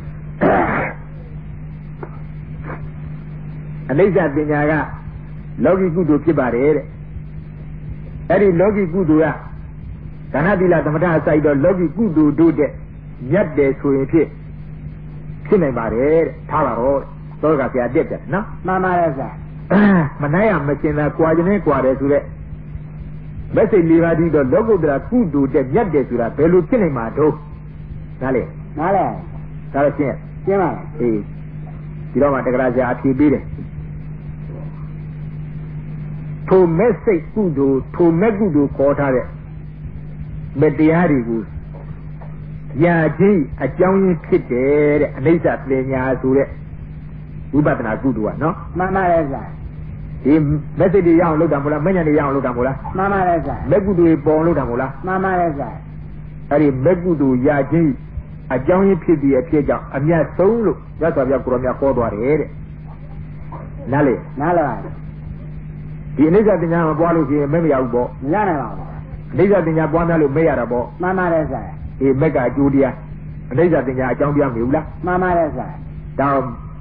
အနိစ္စပညာကလောကီကုသိုလ်ဖြစ်ပါတယ်တဲ့အဲ့ဒီလောကီကုသိုလ်ကဒါနသီလသမထအစိုက်တော့လောကီကုသိုလ်တို့တဲ့ညတ်တယ်ဆိုရင်ဖြစ်နိုင်ပါတယ်တဲ့ထားပါတော့သောကဆရာတက်တယ်နော်မှန်ပါရဲ့ဆရာမနိုင်ရမရှင်းတာကြွာခြင်းနဲ့ကြွာတယ်ဆိုတဲ့မက်ဆေ့၄ပါးဒီတော့လောကုတ္တရာကုသိုလ်တဲ့ညတ်တယ်ဆိုတာဘယ်လိုဖြစ်နိုင်မှာတော့နားလေဒါတော့ရှင်းပါအေးဒီတော့မှတက္ကရာဆရာအဖြေပေးတယ်ထိုမဲ့စိတ်ကုသိုလ်ထိုမဲ့ကုသိုလ်ခေါ်ထားတဲ့မတရားတွေကိုရာကြီးအကြောင်းရင်းဖြစ်တယ်တဲ့အနိစ္စပညာဆိုတဲ့ဝိပဿနာကုသိုလ်ကနော်မှန်ပါရဲ့ဆရာဒီမဲ့စိတ်တွေရအောင်လုပ်တာမဟုတ်လားမဲ့ညာတွေရအောင်လုပ်တာမဟုတ်လားမှန်ပါရဲ့ဆရာမဲ့ကုသိုလ်တွေပေါ်လုပ်တာမဟုတ်လားမှန်ပါရဲ့ဆရာအဲ့ဒီမဲ့ကုသိုလ်ရာကြီးအကြောင်းရင်းဖြစ်ပြီးအဖြစ်ကြောင့်အမြတ်ဆုံးလို့ရသော်ပြကိုရောမြတ်ခေါ်သွားတယ်တဲ့နားလေပါဒီအနိစ္စပညာမပွားလို့ရှိရင်မဲ့မရဘူးပေါ့မရနိုင်ပါဘူးအနိစ္စပညာပွားများလို့မဲ့ရတာပေါ့မှန်ပါတယ်ဆရာအေးမဲ့ကအကျိုးတရားအနိစ္စပညာအကြောင်းတရားမဟုတ်လားမှန်ပါတယ်ဆရာဒါ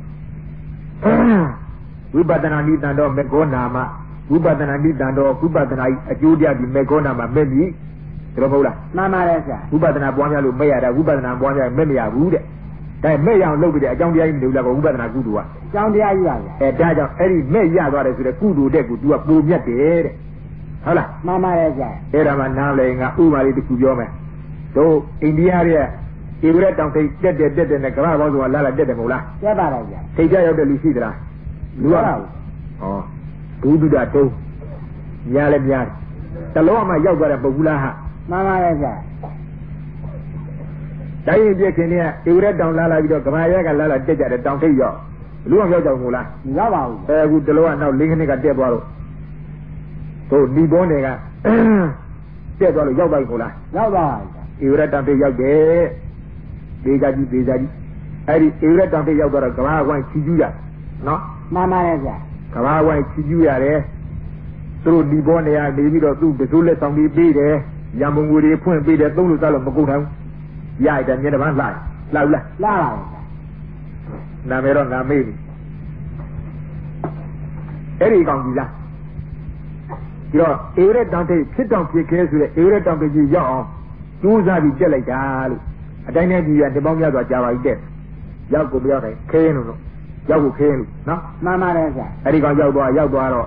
ဝိပဿနာနိတံတော်မေခောနာမဝိပဿနာနိတံတော်ဝိပဿနာအကျိုးတရားဒီမေခောနာမမဲ့ပြီဒါတော့မဟုတ်လားမှန်ပါတယ်ဆရာဝိပဿနာပွားများလို့မဲ့ရတာဝိပဿနာပွားများမဲ့မရဘူးတဲ့ဒါမဲ့ရအောင်လုပ်ပြီးတဲ့အကြောင်းတရားကြီးမလို့လားဝိပဿနာကုသိုလ်ကအကြောင်းတရားကြီးပါဗျာဒါကြောင့်အဲ့ဒီမဲ့ရသွားတယ်ဆိုတဲ့ကုသိုလ်တဲ့ကိုသူကပုံမြတ်တယ်တဲ့ဟုတ်လားမှန်ပါတယ်ဆရာအဲ့ဒါမှနားလည်ငါဥပမာလေးတစ်ခုပြောမယ်တို့အိန္ဒိယရဲ့ဧဝရတောင်ထိပ်တက်တဲ့နဲ့ကမ္ဘာပေါင်းဆိုတာလာတက်တယ်မဟုတ်လားတက်ပါပါဗျာထိပ်ကြရောက်တဲ့လူရှိသလားလူရဘူးဩဘုဒ္ဓတုံးများလည်းများတလုံးအမှရောက်သွားတဲ့ပုဂ္ဂလာဟာမှန်ပါရဲ့ဆရာတိုင်းရင်ပြည့်ခင်တည်းကဧဝရတောင်လာပြီးတော့ကမ္ဘာရဲကလာတက်ကြတဲ့တောင်ထိပ်ရောက်လူအောင်ရောက်ကြဘူးလားမရောက်ပါဘူးအခုတလုံးကနောက်၄ခဏကတက်သွားတော့တို့ဒီဘောနယ်ကတက်သွားလို့ရောက်ပါ့ကိုလားရောက်ပါပြီဧဝရတောင်ထိပ်ရောက်တယ်ဒေဇာကြီးအဲ့ဒီဧဝရတောင်ထိပ်ရောက်တော့ကမ္ဘာဝိုင်းချီကျူးရနော်မှန်ပါတယ်ဗျာကမ္ဘာဝိုင်းချီကျူးရတယ်သူတို့ဒီဘောနယ်ကနေပြီးတော့သူ့တစိုးလက်ဆောင်ပြီးပေးတယ်ရံမုံငွေတွေဖွင့်ပေးတယ်သုံးလို့စားလို့မကုန်ဘူးရရတဲ့မျက်နှာလှပါဘူးနာမည်တော့ငါမေးပြီအဲ့ဒီကောင်ကြီးလားဒီတော့ဧဝရတောင်ထိပ်ဖြစ်တောင်ဖြစ်ခဲဆိုတဲ့ဧဝရတောင်ထိပ်ကြီးရောက်အောင်ကျိုးစားပြီးတက်လိုက်တာလို့အတိုင်းနဲ့ကြီးရတပေါင်းများစွာကြာပါပြီတက်ရောက်ကိုမရောက်တယ်ခဲရင်လို့ရောက်ကိုခဲရင်လို့နော်မှန်ပါတယ်ဆရာအဲ့ဒီကောင်ရောက်သွားတော့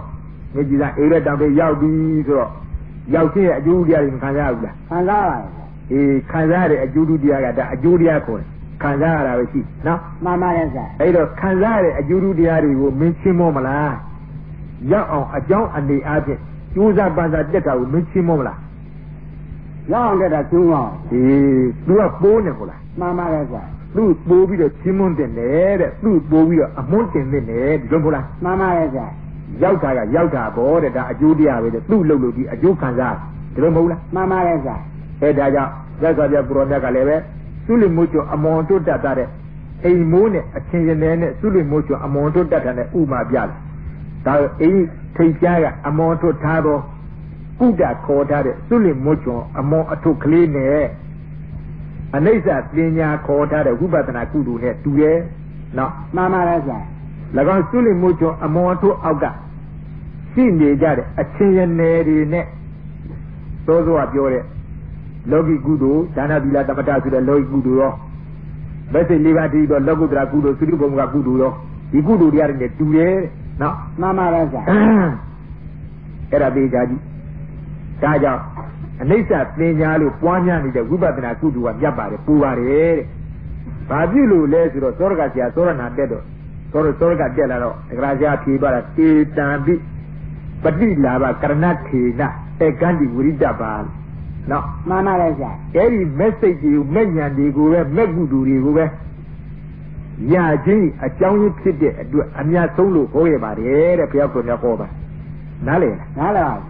မြေကြီးသားအေးတဲ့တောင်တွေရောက်ပြီဆိုတော့ရောက်ချင်းရဲ့အကျိုးတရားတွေခံစားဘူးလားခံစားပါဘူးခံစားရတဲ့အကျိုးတရားကဒါအကျိုးတရားခေါ်တယ်ခံစားရတာပဲရှိနော်မှန်ပါတယ်ဆရာအဲ့တော့ခံစားရတဲ့အကျိုးတရားတွေကိုမင်းရှင်းမောမလားရောက်အောင်အကြောင်းအနေအားဖြင့်ကျိုးစားပန်းစားတက်တာကိုမင်းရှင်းမောမလားရောက်အောင်တက်တာကျိုးအောင်သူကပိုးနေဟုတ်လားမှန်ပါတယ်ဆရာသူ့ပိုးပြီးတော့ရှင်းမွန်းတင်တယ်တဲ့သူ့ပိုးပြီးတော့အမွန်းတင်နေတယ်ဒီလိုဟုတ်လားမှန်ပါတယ်ဆရာရောက်တာကရောက်တာပေါ့တဲ့ဒါအကျိုးတရားပဲတဲ့သူ့လှုပ်လို့ဒီအကျိုးခံစားဒီလိုမဟုတ်လားမှန်ပါတယ်ဆရာအဲဒါကြောင့်ရသော်ပြပရောမြတ်ကလည်းပဲသူ့လိမိုးကျော်အမွန်တို့တတ်တဲ့အိမ်မိုးနဲ့အချင်းရနေနဲ့သူ့လိမိုးကျော်အမွန်တို့တတ်တဲ့ဥမာပြတယ်ဒါအိမ်ထိတ်ကြားကအမွန်တို့ထားတော့ကုဒခေါ်ထားတဲ့သူ့လိမိုးကျော်အမွန်အထုကလေးနဲ့အနိစ္စပညာခေါ်ထားတဲ့ဝိပဿနာကုသိုလ်နဲ့တူရဲ့နော်မှန်ပါတယ်ဆရာ၎င်းသူ့လိမိုးကျော်အမွန်အထုအောက်ကရှိနေကြတဲ့အချင်းရနေတွေနဲ့သောသောကပြောတဲ့လောကီကုသိုလ်ဒါနသီလသမထဆိုတဲ့လောကီကုသိုလ်ရောမက်စိတ်၄ပါးတည်းတော့လောကုတ္တရာကုသိုလ်သုတိဘုံကကုသိုလ်ရောဒီကုသိုလ်တရားတွေနဲ့တူတယ်နော်မှန်ပါပါဆရာအဲ့ဒါသိကြကြည့်ဒါကြောင့်အနိစ္စပညာလို့ပွားများနေတဲ့ဝိပဿနာကုသိုလ်ကမြတ်ပါတယ်ပူပါတယ်တဲ့ဘာဖြစ်လို့လဲဆိုတော့သောရကဆရာသောရဏတက်တော့သောရကတက်လာတော့ဒဂရာဆရာဖြေပါတာတေတံပိပฏิလာဘကရဏထေနဧကန္တိဝိရိတပါနော်မှန်ပါလေဆရာအဲ့ဒီမက်စိတ်တွေကိုမဲ့ညာတွေကိုပဲမဲ့ကုသိုလ်တွေကိုပဲရခြင်းအကြောင်းရင်းဖြစ်တဲ့အတွက်အများဆုံးလို့ဟောရပါတယ်တဲ့ဘုရားကိုယ်တော်ဟောပါနားလေနားလေပါ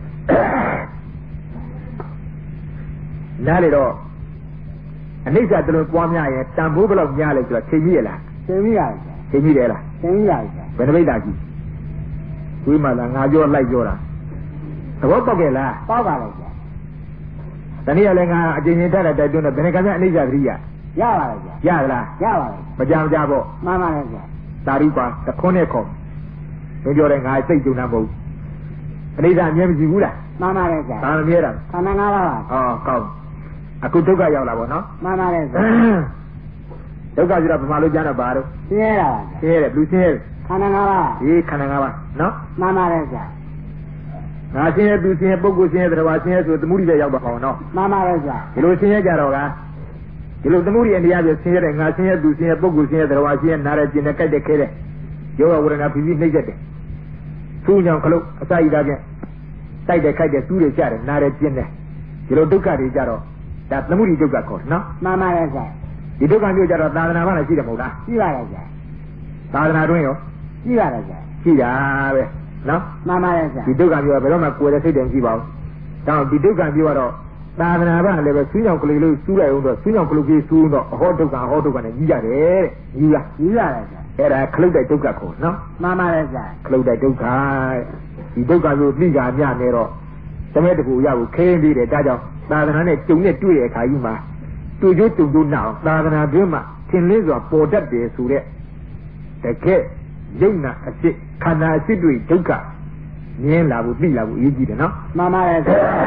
နားလေတော့အနိစ္စတလုံးပွားများရင်တန်ဖိုးဘယ်လောက်များလဲဆိုတော့ချိန်မိရလားချိန်မိရတယ်ချိန်မိတယ်လားချိန်မိရတယ်ဘယ်နှမိတ်တာကြည့်ဝိမာလာငါပြောလိုက်ပြောတာသဘောပေါက်ခဲ့လားပေါက်ပါလားတနည်းအားလည်းငါအကျဉ်းချင်းထတဲ့တိုက်တွန်းတဲ့ဘယ်နှကမ်းအနိစ္စသတိရပါလားဗျာရလားရပါပြီမကြပေါ့မှန်ပါလေဗျာတာရိပါတခွန်းနဲ့ခေါ်မင်းပြောတယ်ငါစိတ်ကြုံတာမဟုတ်အနိစ္စအမြဲမရှိဘူးလားမှန်ပါလေဗျာဒါမမြဲတာခန္ဓာ၅ပါးပါဟောကောင်းအခုဒုက္ခရောက်လာပေါ့နော်မှန်ပါလေဗျာဒုက္ခဆိုတော့ဗမာလိုကြားတော့ဘာလို့ဆင်းရဲတာပါဆင်းရဲတယ်လူဆင်းရဲခန္ဓာ၅ပါးဒီခန္ဓာ၅ပါးနော်မှန်ပါလေဗျာငါဆင်းရဲသူဆင်းရဲပုဂ္ဂိုလ်ဆင်းရဲတရားဆင်းရဲဆိုသမှုရိတဲ့ရောက်ပါအောင်နော်မှန်ပါလေဗျာဒီလိုဆင်းရဲကြတော့ကဒီလိုသမှုရိအနေအချင်းဆင်းရဲတဲ့ငါဆင်းရဲသူဆင်းရဲပုဂ္ဂိုလ်ဆင်းရဲတရားဆင်းရဲနားရဲကျင်တဲ့ကြိုက်တဲ့ခဲတဲ့ယောဂဝရဏဖိဖိနှိမ့်သက်တယ်သူ့ကြောင့်ခလုတ်အစာရည်သားဖြင့်တိုက်တဲ့ခိုက်တဲ့သူ့တွေကြတယ်နားရဲကျင်တယ်ဒီလိုဒုက္ခတွေကြတော့ဒါသမှုရိဒုက္ခခေါ်နော်မှန်ပါလေဗျာဒီဒုက္ခမျိုးကြတော့သာသနာ့ဘာလဲရှိတယ်မဟုတ်လားရှိပါရဲ့ဗျာသာသနာတွင်းရောရှိပါတယ်ဗျာရှိတာပဲနော်မှန်ပါရဲ့ဗျာဒီဒုက္ခမျိုးကဘယ်တော့မှကိုယ်ရဲ့စိတ်တည်းရှိပါဘူးတောင်းဒီဒုက္ခမျိုးကတော့သာသနာ့ဘာလည်းပဲဆူးကြောင်ကလေးလို့ဆူးလိုက်အောင်တော့ဆူးကြောင်ကလေးကြီးဆူးတော့အဟောဒုက္ခနဲ့ကြီးရတယ်တဲ့ကြီးရတယ်ဗျာအဲ့ဒါခလုတ်တဲ့ဒုက္ခခေါ်နော်မှန်ပါရဲ့ဗျာခလုတ်တဲ့ဒုက္ခဒီဒုက္ခမျိုးသိကြမြနေတော့တမဲတကူရဖို့ခင်းပြီးတယ်ဒါကြောင့်သာသနာနဲ့ကြုံနဲ့တွေ့တဲ့အခါကြီးမှာတူကျိုးတုံတို့နောက်သာသနာတွင်းမှာသင်လင်းစွာပေါ်တတ်တယ်ဆိုတဲ့တကယ်ယုံနာအစ်ခန္ဓာအစ်တွေဒုက္ခမြင်လာဖို့သိလာဖို့အရေးကြီးတယ်နော်မှန်ပါရဲ့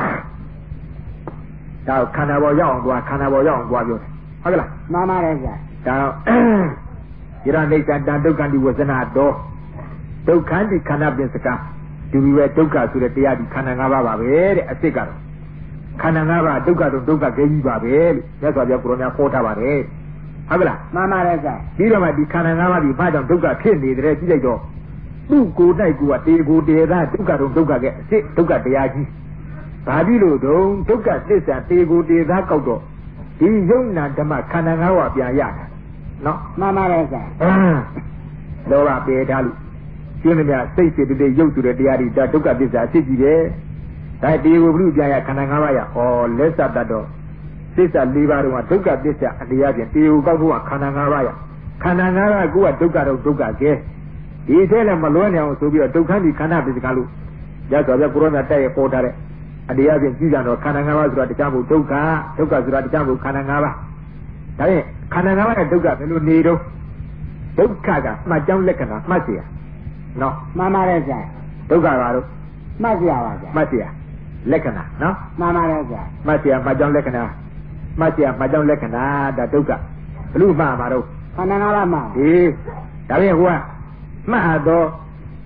ဒါခန္ဓာပေါ်ရောက်အောင်သွားခန္ဓာပေါ်ရောက်အောင်သွားပြောတယ်ဟုတ်ကလားမှန်ပါရဲ့ဗျာဒါတော့ယရနိစ္စတဒုက္ခတိဝဇနာတော်ဒုက္ခတိခန္ဓာပင်စကားဒီလိုပဲဒုက္ခဆိုတဲ့တရားဒီခန္ဓာ၅ပါးပါပဲတဲ့အစ်ကတော့ခန္ဓာ၅ပါးဒုက္ခတော့ဒုက္ခခဲကြီးပါပဲလို့မြတ်စွာဘုရားကိုရောများခေါ်ထားပါတယ်ဟုတ်ကလားမှန်ပါတယ်ဗျာပြီးတော့မှဒီခန္ဓာ၅ပါးဒီဘာကြောင့်ဒုက္ခဖြစ်နေတယ်ကြည့်လိုက်တော့သူ့ကိုယ်၌ကိုယ်ကတေကိုတေသာဒုက္ခတော့ဒုက္ခကအစ်ဒုက္ခတရားကြီးဘာဖြစ်လို့တုံးဒုက္ခသစ္စာတေကိုတေသာကောက်တော့ဒီယုံနာဓမ္မခန္ဓာ၅ပါးပြန်ရတာနော်မှန်ပါတယ်ဗျာလောဘပေထားလို့ကျင်းမြစိတ်စိတ်တည်းရုပ်ဆိုတဲ့တရားတွေဒါဒုက္ခသစ္စာအစ်ကြီးတယ်ဒါတေကိုဘုရုပြန်ရခန္ဓာ၅ပါးရဩလက်စတတ်တော့သစ္စာ၄ပါးတော့ဒုက္ခသစ္စာအတရားဖြင့်တေကိုကောက်ဖို့ကခန္ဓာ၅ပါးရခန္ဓာ၅ပါးကိုကဒုက္ခတော့ဒုက္ခကဲဒီထဲလည်းမလွဲနိုင်အောင်ဆိုပြီးတော့ဒုက္ခဒီခန္ဓာပစ္စကလို့ရသော်ပြကိုရောမြတ်တက်ရပေါ်ထားတဲ့အတရားဖြင့်ကြည့်ကြတော့ခန္ဓာ၅ပါးဆိုတာတရားဖို့ဒုက္ခဆိုတာတရားဖို့ခန္ဓာ၅ပါးဒါဖြင့်ခန္ဓာ၅ပါးရဲ့ဒုက္ခဘယ်လိုနေတော့ဒုက္ခကမှတ်ကြောင်းလက္ခဏာမှတ်เสียနော်မှန်ပါတယ်ဗျာဒုက္ခကတော့မှတ်เสียပါဗျာမှတ်เสียလက္ခဏာနော်မှန်ပါတယ်ဗျာမှတ်เสียမှတ်ကြောင်းလက္ခဏာမှတ်เสียမှတ်ကြောင်းလက္ခဏာဒါဒုက္ခဘလို့မှတ်မှာတော့ခန္ဓာ၅ပါးမှာဒါဖြင့်ဟိုကမှတ်တော့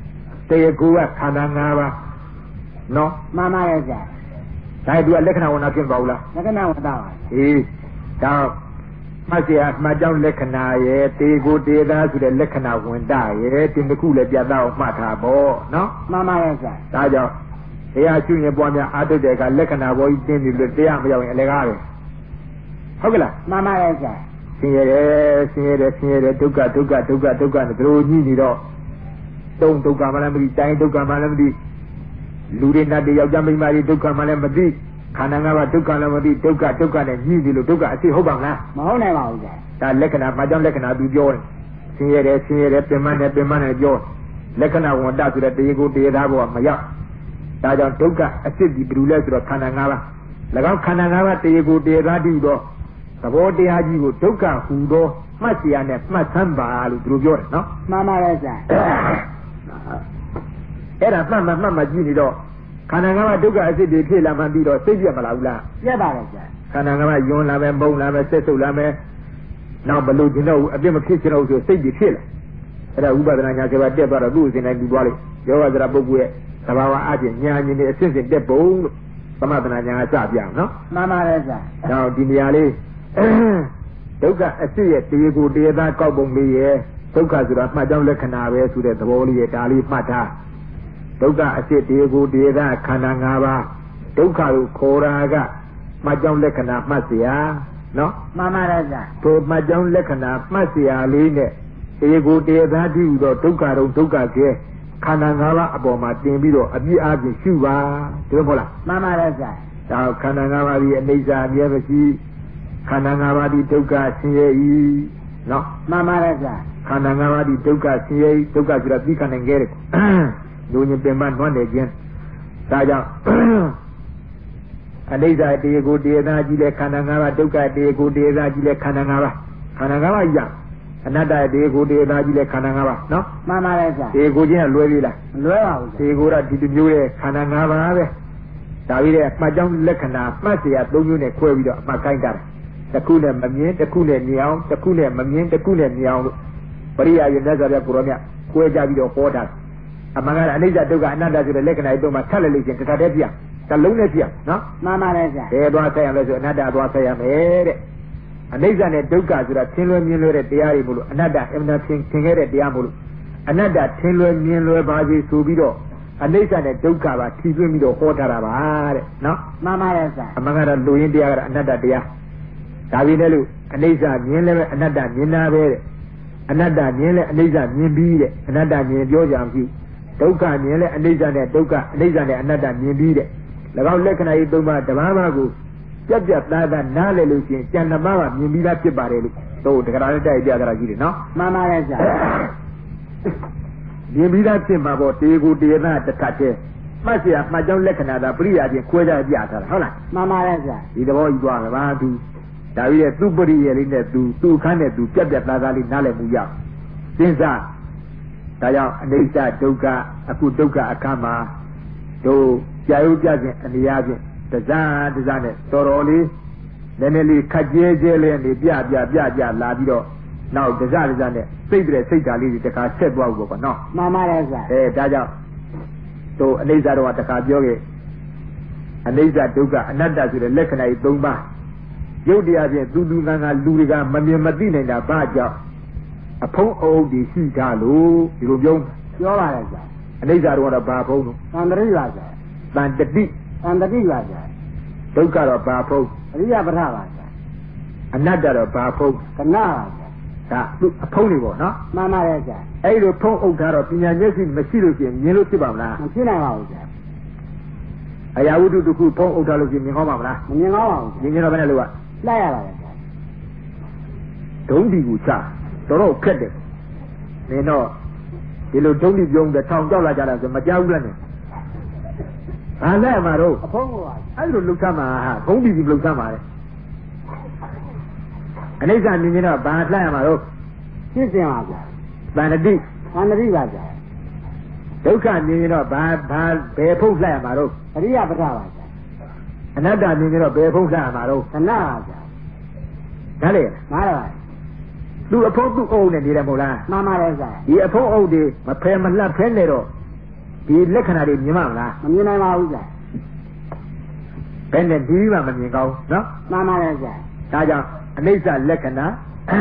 တေကူကခန္ဓာ၅ပါးနော်မှန်ပါရဲ့ဗျာဒါသူကလက္ခဏာဝန်နာဖြစ်ပါဘူးလားလက္ခဏာဝန်တာပါအေးဒါမှတ်เสียမှတ်ကြောင်းလက္ခဏာရဲ့တေကူတေသားဆိုတဲ့လက္ခဏာဝန်တာရဲ့ဒီတစ်ခုလည်းပြတ်တော့မှတ်ထားပေါ့နော်မှန်ပါရဲ့ဗျာဒါကြောင့်တရားရှိရင်ပွားများအားထုတ်တဲ့ကလက္ခဏာဘောကြီးတင်းပြီးလို့တရားမရောက်ရင်အလကားပဲဟုတ်ကလားမှန်ပါရဲ့ဗျာဆင်းရဲဆင်းရဲဒုက္ခနဲ့သူတို့ညှိနေတော့တုံဒုက္ခမှလည်းမသိတိုင်းဒုက္ခမှလည်းမသိလူတွေနတ်တွေယောက်ျားမိန်းမတွေဒုက္ခမှလည်းမသိခန္ဓာ၅ပါးဒုက္ခလည်းမသိဒုက္ခနဲ့ညှိနေလို့ဒုက္ခအစစ်ဟုတ်ပါမလားမဟုတ်နိုင်ပါဘူးဗျာဒါလက္ခဏာမှကြောင့်လက္ခဏာသူပြောတယ်ဆင်းရဲပင်မနဲ့ပြောလက္ခဏာဝန်တဆိုတဲ့တရားကိုတရားသားဘောမရောက်ဒါကြောင့်ဒုက္ခအစစ်ဒီဘယ်လိုလဲဆိုတော့ခန္ဓာ၅ပါး၎င်းခန္ဓာ၅ပါးတရားကိုတရားသားတည်တော့သဘောတရားကြီးကိုဒုက္ခဟူသောမှတ်เสียနဲ့မှတ်သမ်းပါလို့သူတို့ပြောတယ်နော်မှန်ပါရဲ့ဗျာအဲ့ဒါမှတ်ကြည့်နေတော့ခန္ဓာ၅ပါးဒုက္ခအစစ်တွေဖြစ်လာမှပြီးတော့စိတ်ပြတ်မလာဘူးလားပြတ်ပါရဲ့ဗျာခန္ဓာ၅ပါးယွန်းလာမယ်မုန်းလာမယ်ဆက်ဆုပ်လာမယ်နောက်ဘလို့ကျင်တော့အပြစ်မဖြစ်ချင်တော့ဆိုစိတ်တွေဖြစ်လာအဲ့ဒါဥပဒနာညာ7ပါးတက်သွားတော့သူ့အစဉ်တိုင်းပြီးသွားလိမ့်ယောဂသရပုဂ္ဂိုလ်ရဲ့သဘာဝအချင်းညာဉာဏ်နဲ့အစဉ်စဉ်တက်ပုံလို့သမထနာညာကစပြအောင်နော်မှန်ပါရဲ့ဗျာနောက်ဒီနေရာလေးဒုက္ခအစစ်ရဲ့တရားကိုတရားသားကောက်ပုံလေးရဲ့ဒုက္ခဆိုတာမှတ်ကြောင်းလက္ခဏာပဲဆိုတဲ့သဘောလေးရဲ့ဒါလေးမှတ်ထားဒုက္ခအစစ်တရားကိုတရားသားခန္ဓာ၅ပါးဒုက္ခကိုခေါ်တာကမှတ်ကြောင်းလက္ခဏာမှတ်เสียနော်မှန်ပါရဲ့ဗျာဒီမှတ်ကြောင်းလက္ခဏာမှတ်เสียလေးနဲ့တရားကိုတရားသားတည်ပြီးတော့ဒုက္ခတော့ဒုက္ခကျဲခန္ဓာ၅ပါးအပေါ်မှာတင်ပြီးတော့အပြည့်အစုံရှုပါဒီလိုမဟုတ်လားမှန်ပါရဲ့ဗျာဒါခန္ဓာ၅ပါးဒီအနိစ္စအမြဲမရှိခန္ဓာ၅ပါးဒီဒုက္ခဆင်းရဲ၏နော်မှန်ပါရဲ့ဗျာခန္ဓာ၅ပါးဒီဒုက္ခဆင်းရဲဒုက္ခဆိုတာပြီးခန္ဓာငယ်တယ်လူညင်ပင်မနွမ်းနေခြင်းဒါကြောင့်အနိစ္စတရားကိုတရားသားကြီးလဲခန္ဓာ၅ပါးဒုက္ခတရားကိုတရားသားကြီးလဲခန္ဓာ၅ပါးခန္ဓာ၅ပါးရအနတ္တတရားကိုတရားသားကြီးလဲခန္ဓာ၅ပါးနော်မှန်ပါရဲ့ဗျာတရားကိုချင်းကလွဲပြီလားမလွဲပါဘူးတရားကိုကဒီတစ်မျိုးရဲ့ခန္ဓာ၅ပါးပဲဒါပြီးတဲ့အမှတ်ကြောင်းလက္ခဏာမှတ်เสีย၃မျိုးနဲ့ခွဲပြီးတော့အမှတ်ကိုင်းတာတစ်ခုနဲ့မမြင်တစ်ခုနဲ့မြင်အောင်တစ်ခုနဲ့မမြင်တစ်ခုနဲ့မြင်အောင်လို့ပရိယာယမြတ်စွာဘုရားကိုရောမြတ်ခွဲကြပြီးတော့ဟောတာအမှန်ကအနိစ္စဒုက္ခအနတ္တဆိုတဲ့လက္ခဏာတွေတော့မှထပ်လိုက်လို့ချင်းတစ်ခါတည်းပြတစ်လုံးနဲ့ပြနော်မှန်ပါတယ်ဗျာဘယ်သွားဆက်ရမလဲဆိုအနတ္တသွားဆက်ရမယ်တဲ့အနိစ္စနဲ့ဒုက္ခဆိုတာထင်လွယ်မြင်လွယ်တဲ့တရားတွေမို့လို့အနတ္တအမှန်ထင်ခဲ့တဲ့တရားမို့လို့အနတ္တထင်လွယ်မြင်လွယ်ပါစေဆိုပြီးတော့အနိစ္စနဲ့ဒုက္ခပါထီသွင်းပြီးတော့ဟောထားတာပါတဲ့နော်မှန်ပါတယ်ဗျာအမှန်ကတော့လူရင်းတရားကအနတ္တတရားဒါပြီးလည်းလို့အနိစ္စမြင်လည်းပဲအနတ္တမြင်တာပဲတဲ့အနတ္တမြင်လည်းအနိစ္စမြင်ပြီးတဲ့အနတ္တမြင်ပြောကြအောင်ကြည့်ဒုက္ခမြင်လည်းအနိစ္စနဲ့ဒုက္ခအနိစ္စနဲ့အနတ္တမြင်ပြီးတဲ့၎င်းလက္ခဏာကြီး၃ပါးတပါးပါးကိုပြတ်သားနားလည်လို့ရှိရင်ကျန်တစ်ပါးပါမြင်ပြီးသားဖြစ်ပါတယ်လို့တို့တက္ကရာနဲ့တိုက်ပြကြတာကြီးတယ်နော်မှန်ပါရဲ့ဗျာမြင်ပြီးသားဖြစ်မှာပေါ့တေကိုတေနာတစ်ခါတည်းမှတ်เสียမှတ်ကြောင်းလက္ခဏာသာပရိယာချင်းခွဲခြားပြထားတာဟုတ်လားမှန်ပါရဲ့ဗျာဒီသဘောကြီးသွားမှာပါသူဒါပြီးရဲ့သူ့ပရိယေလေးနဲ့သူ့ခန်းနဲ့သူပြတ်သားလေးနားလည်မှုရစဉ်းစားဒါကြောင့်အနိစ္စဒုက္ခအခုဒုက္ခအခါမှာတို့ကြာရုပ်ကြခြင်းအနေအချင်းတစားနဲ့တော်တော်လေးနည်းနည်းလေးခက်ကျဲလေးနေပြလာပြီးတော့နောက်တစားနဲ့စိတ်တဲ့စိတ်ဓာတ်လေးတွေတခါဆက်သွားဖို့ပေါ့နော်မှန်ပါတယ်ဗျာဒါကြောင့်တို့အနိစ္စတော့တခါပြောခဲ့အနိစ္စဒုက္ခအနတ္တဆိုတဲ့လက္ခဏာကြီး၃ပါးရုပ်တရားဖြင့်သူငါလူတွေကမမြင်မသိနိုင်တာဘာကြောင့်အဖုံးအုပ်ဒီရှိကြလို့ဒီလိုပြောပါလေဗျာအနိစ္စတော့ဘာဖုံးလို့သံတရိပါဗျာသံတတိပါဗျာဒုက္ခတော့ဘာဖုံးအရိယပဋ္ဌာပါဗျာအနတ္တတော့ဘာဖုံးကနာပါဗျာဒါသူအဖုံးတွေပေါ့နော်မှန်ပါတယ်ဗျာအဲ့လိုဖုံးအုပ်ထားတော့ပညာမျက်စိမရှိလို့ရှိရင်မြင်လို့ဖြစ်ပါမလားမဖြစ်နိုင်ပါဘူးဗျာအရာဝတ္ထုတစ်ခုဖုံးအုပ်ထားလို့ရှိရင်မြင်ကောင်းပါမလားမမြင်ကောင်းပါဘူးမြင်တော့ဘယ်နဲ့လို့ကလိုက်ရပါလေဗျာဒုံးဒီကိုချတော်ခက်တယ်နင်တော့ဒီလိုဒုံးဒီပြုံးတဲ့ထောင်ကြောက်လာကြတာဆိုမကြောက်ဘူးလားနဲ့ဘာလဲမှာတော့အဖုံးကအဲ့လိုလှုပ်ရှားမှာဟာဒုံးဒီလှုပ်ရှားမှာလေအနိစ္စမြင်ရင်တော့ဘာလှမ်းရမှာတော့ရှင်းစင်ပါဗျာသန္တိပါဗျာဒုက္ခမြင်ရင်တော့ဘာဘယ်ဖုံးလှမ်းရမှာတော့အရိယပဋ္ဌာပါဗျာအနတ္တမြင်ရင်တော့ဘယ်ဖုံးလှမ်းရမှာတော့ကနာပါဗျာဒါလေမှားပါသူအဖုံးသူ့အုပ်နဲ့နေတယ်မဟုတ်လားမှန်ပါတယ်ဗျာဒီအဖုံးအုပ်တွေမဖယ်မလှတ်ဖဲနေတော့ဒီလက္ခဏာတွေမြင်မလားမမြင်နိုင်ပါဘူးကြာဘယ်နဲ့ဒီမှမမြင်ကောင်းနော်မှန်ပါတယ်ကြာဒါကြောင့်အနိစ္စလက္ခဏာ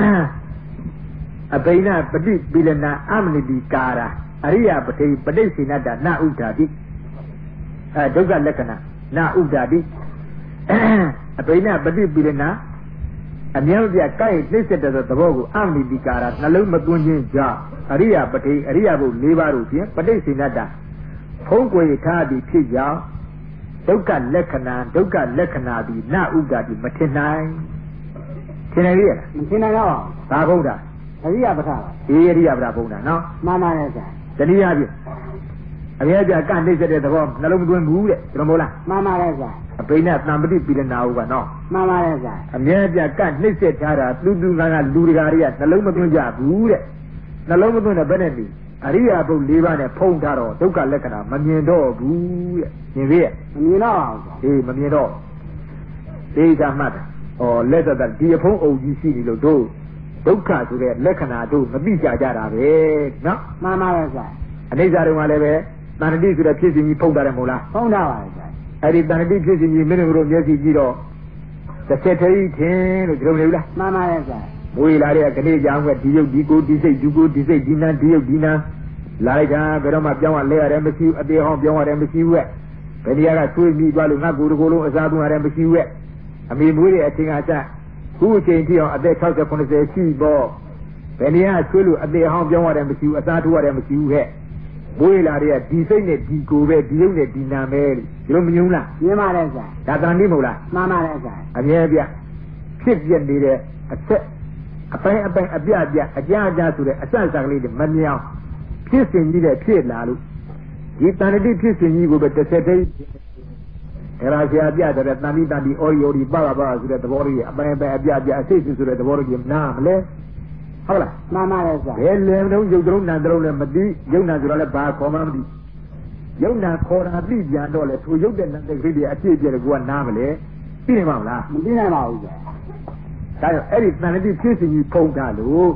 အဘိနပฏิပိလနာအမနိတိကာရာအရိယပတိပဋိစေနတ္တနာဥဒ္ဓာတိဒုက္ခလက္ခဏာနာဥဒ္ဓာတိအဘိနပฏิပိလနာအမြဲပြကိုက်နှိစ္စတဲ့သဘောကိုအမနိတိကာရာနှလုံးမသွင်းခြင်းကြောင့်အရိယပတိအရိယဘု၄ပါးတို့ဖြင့်ပဋိစေနတ္တဖုံးကွယ်ထားသည်ဖြစ်ကြောင်းဒုက္ခလက္ခဏာသည်နာဥဒ္ဓာတိမထင်နိုင်ထင်နိုင်ရဲ့မထင်နိုင်တော့ဘာဘုရားအရိယပဋ္ဌာပါအေးအရိယပဋ္ဌာဘုရားနော်မှန်ပါရဲ့ဆရာတနည်းအားဖြင့်အမြဲပြကနှိစ္စတဲ့သဘောနှလုံးမသွင်းဘူးတဲ့ကျွန်တော်မို့လားမှန်ပါရဲ့ဆရာအဘိနသံပတိပိရဏဟုကနော်မှန်ပါရဲ့ဆရာအမြဲပြကနှိစ္စထားတာသူကလူတကာတွေကနှလုံးမသွင်းကြဘူးတဲ့နှလုံးမသွင်းတဲ့ဘယ်နဲ့ဒီအရိယာဘု၄ပါးနဲ့ဖုံးထားတော့ဒုက္ခလက္ခဏာမမြင်တော့ဘူးတဲ့မြင်သေးရဲ့မမြင်တော့ဘူးအေးမမြင်တော့ဒေသမှတ်တာဩလက်သက်ဒီအဖုံးအုပ်ကြီးရှိနေလို့တို့ဒုက္ခဆိုတဲ့လက္ခဏာတို့မသိကြတာပဲနော်မှန်ပါရဲ့ဆရာအနိစ္စတုန်းကလည်းပဲတဏှတိဆိုတဲ့ဖြစ်စဉ်ကြီးဖုံးထားတယ်မဟုတ်လားဖုံးထားပါရဲ့ဆရာအဲ့ဒီတဏှတိဖြစ်စဉ်ကြီးမင်းတို့မျက်စိကြည့်တော့တစ်ချက်တည်းထင်လို့ကြုံနေဘူးလားမှန်ပါရဲ့ဆရာဝေလာတဲ့ကနေကြောင်ကဒီရုပ်ဒီကိုဒီစိတ်ဒီကိုဒီစိတ်ဒီနာဒီရုပ်ဒီနာလာလိုက်တာဘယ်တော့မှပြောင်းရလဲရတယ်မရှိဘူးအသေးဟောင်းပြောင်းရတယ်မရှိဘူးဘယ်နေရာကဆွေးပြီးသွားလို့ငါကိုယ်တကိုယ်လုံးအစားသွင်းရတယ်မရှိဘူးအမေမွေးတဲ့အချိန်ကစခုအချိန်ထိအောင်အသက်60 90ရှိပေါ့ဘယ်နေရာဆွေးလို့အသေးဟောင်းပြောင်းရတယ်မရှိဘူးအစားထိုးရတယ်မရှိဘူးမွေးလာတဲ့ဒီစိတ်နဲ့ဒီကိုယ်ပဲဒီရုပ်နဲ့ဒီနာမဲဒီလိုမယုံလားမြင်ပါတယ်ဆရာဒါတန်တိမဟုတ်လားမှန်ပါတယ်ဆရာအမြဲပြဖြစ်ပြနေတဲ့အချက်အပိုင်းအပြအကြအဆိုတဲ့အစစကလေးတွေမမြောင်ဖြစ်စဉ်ကြီးတဲ့ဖြစ်လာလို့ဒီတဏှတိဖြစ်စဉ်ကြီးကိုပဲတစ်ဆက်တည်းဒါရာဆရာပြတဲ့တဏှတိအော်ရီပါဆိုတဲ့သဘောလေးအပိုင်းအပြအစိတ်ဆိုတဲ့သဘောလေးနားမလဲဟုတ်လားမှန်ပါတယ်ဆရာဘယ်လေတုံးရုပ်တုံးနာတုံးလည်းမသိရုပ်နာဆိုတော့လည်းဘာခေါ်မှမသိရုပ်နာခေါ်တာသိပြန်တော့လေသူရုပ်တဲ့နာတဲ့ကလေးတွေအပြည့်ပြည့်တယ်ကိုကနားမလဲသိနေမှာမလားမသိနိုင်ပါဘူးဆရာဒါကြောင့်အဲ့ဒီတဏှတိဖြစ်စဉ်ကြီးဖုံးထားလို့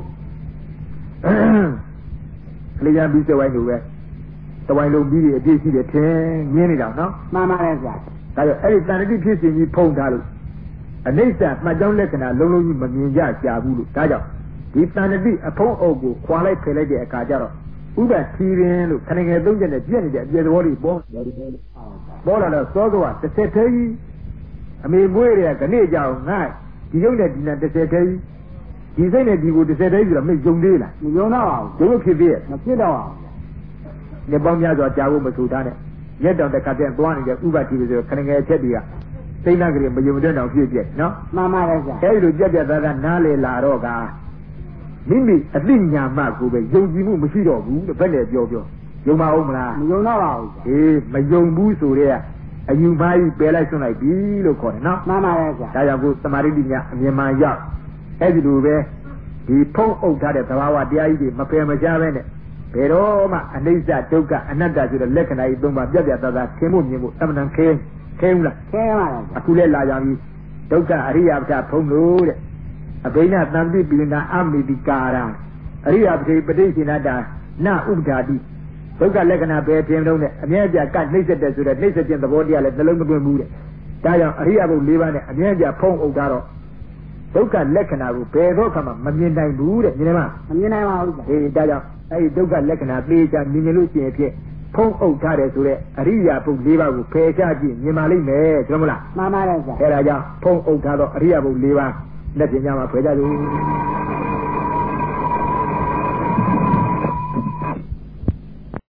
ကလေးရပြီးစဝိုင်းလိုပဲတဝိုင်းလုံးပြီးအပြည့်ရှိတယ်ထင်မြင်နေတာနော်မှန်ပါတယ်ဆရာဒါကြောင့်အဲ့ဒီတဏှတိဖြစ်စဉ်ကြီးဖုံးထားလို့အနိစ္စမှတ်ကြောင်းလက္ခဏာလုံးလုံးကြီးမမြင်ကြရှာဘူးလို့ဒါကြောင့်ဒီတဏှတိအဖုံးအုပ်ကိုခွာလိုက်ဖယ်လိုက်တဲ့အခါကျတော့ဥပ္ပသီရင်လို့ခဏငယ်သုံးချက်နဲ့ပြည့်နေတဲ့အပြည့်သဘောတွေပေါ်လာတော့စောစောကတစ်ဆက်သေးကြီးအမေမွေးတဲ့ကနေကြောင်ငါဒီရုပ်နဲ့ဒီနဲ့တစ်ဆက်သေးကြီးဒီစိတ်နဲ့ဒီကိုတစ်ဆက်သေးပြီးတော့မယုံသေးလားမယုံတော့အောင်ယုံလို့ဖြစ်သေးရဲ့မဖြစ်တော့အောင်နေပေါင်းများစွာကြာဖို့မဆိုထားနဲ့ရက်တောင်တစ်ခါပြန်သွားနေတဲ့ဥပ္ပသီဆိုခဏငယ်အချက်တွေကစိတ်နာကလေးမယုံတဲ့တောင်ဖြစ်ပြက်နော်မှန်ပါတယ်ဆရာအဲဒီလိုကြက်သားနားလေလာတော့ကမိမိအသိဉာဏ်မှကိုပဲယုံကြည်မှုမရှိတော့ဘူးတဲ့ဘယ်နဲ့ပြောယုံပါဦးမလားမယုံတော့ပါဘူးအေးမယုံဘူးဆိုတဲ့အယူပါးကြီးပယ်လိုက်ဆွလိုက်ပြီလို့ခေါ်တယ်နော်မှန်ပါတယ်ဆရာဒါကြောင့်ကိုသမာဓိပညာအမြင်မှန်ရောက်အဲ့ဒီလိုပဲဒီဖုံးအုပ်ထားတဲ့သဘာဝတရားကြီးတွေမပယ်မကြားပဲနဲ့ဘယ်တော့မှအနိစ္စဒုက္ခအနတ္တဆိုတဲ့လက္ခဏာကြီးသုံးပါးပြတ်သားသားခင်းဖို့မြင်ဖို့တမန်တန်ခဲဘူးလားခဲပါလားအခုလဲလာကြပြီဒုက္ခအရိယပဋ္ဌာဖုံးလို့တဲ့အဘိနသံတိပိဏအမိတိကာရအရိယပတိပဋိစေနတ္တနာဥပ္ပဒါတိဒုက္ခလက္ခဏာပဲပြင်လုံးနဲ့အမြဲပြကနှိမ့်ဆက်တဲ့ဆိုတဲ့နှိမ့်ဆက်ခြင်းသဘောတရားလည်းနှလုံးမသွင်းဘူးတဲ့ဒါကြောင့်အရိယဘု၄ပါးနဲ့အမြဲပြဖုံးအုပ်ထားတော့ဒုက္ခလက္ခဏာကိုဘယ်တော့မှမမြင်နိုင်ဘူးတဲ့မြင်တယ်မလားမမြင်နိုင်ပါဘူးအေးဒါကြောင့်အဲဒီဒုက္ခလက္ခဏာသိချာမြင်လို့ရှိရင်ဖြင့်ဖုံးအုပ်ထားတယ်ဆိုတဲ့အရိယဘု၄ပါးကိုဖယ်ရှားကြည့်မြင်ပါလိမ့်မယ်သိမလားမှန်ပါတယ်ဆရာအဲဒါကြောင့်ဖုံးအုပ်ထားတော့အရိယဘု၄ပါးလက်ပြင်ကြမှာဖယ်ကြလို့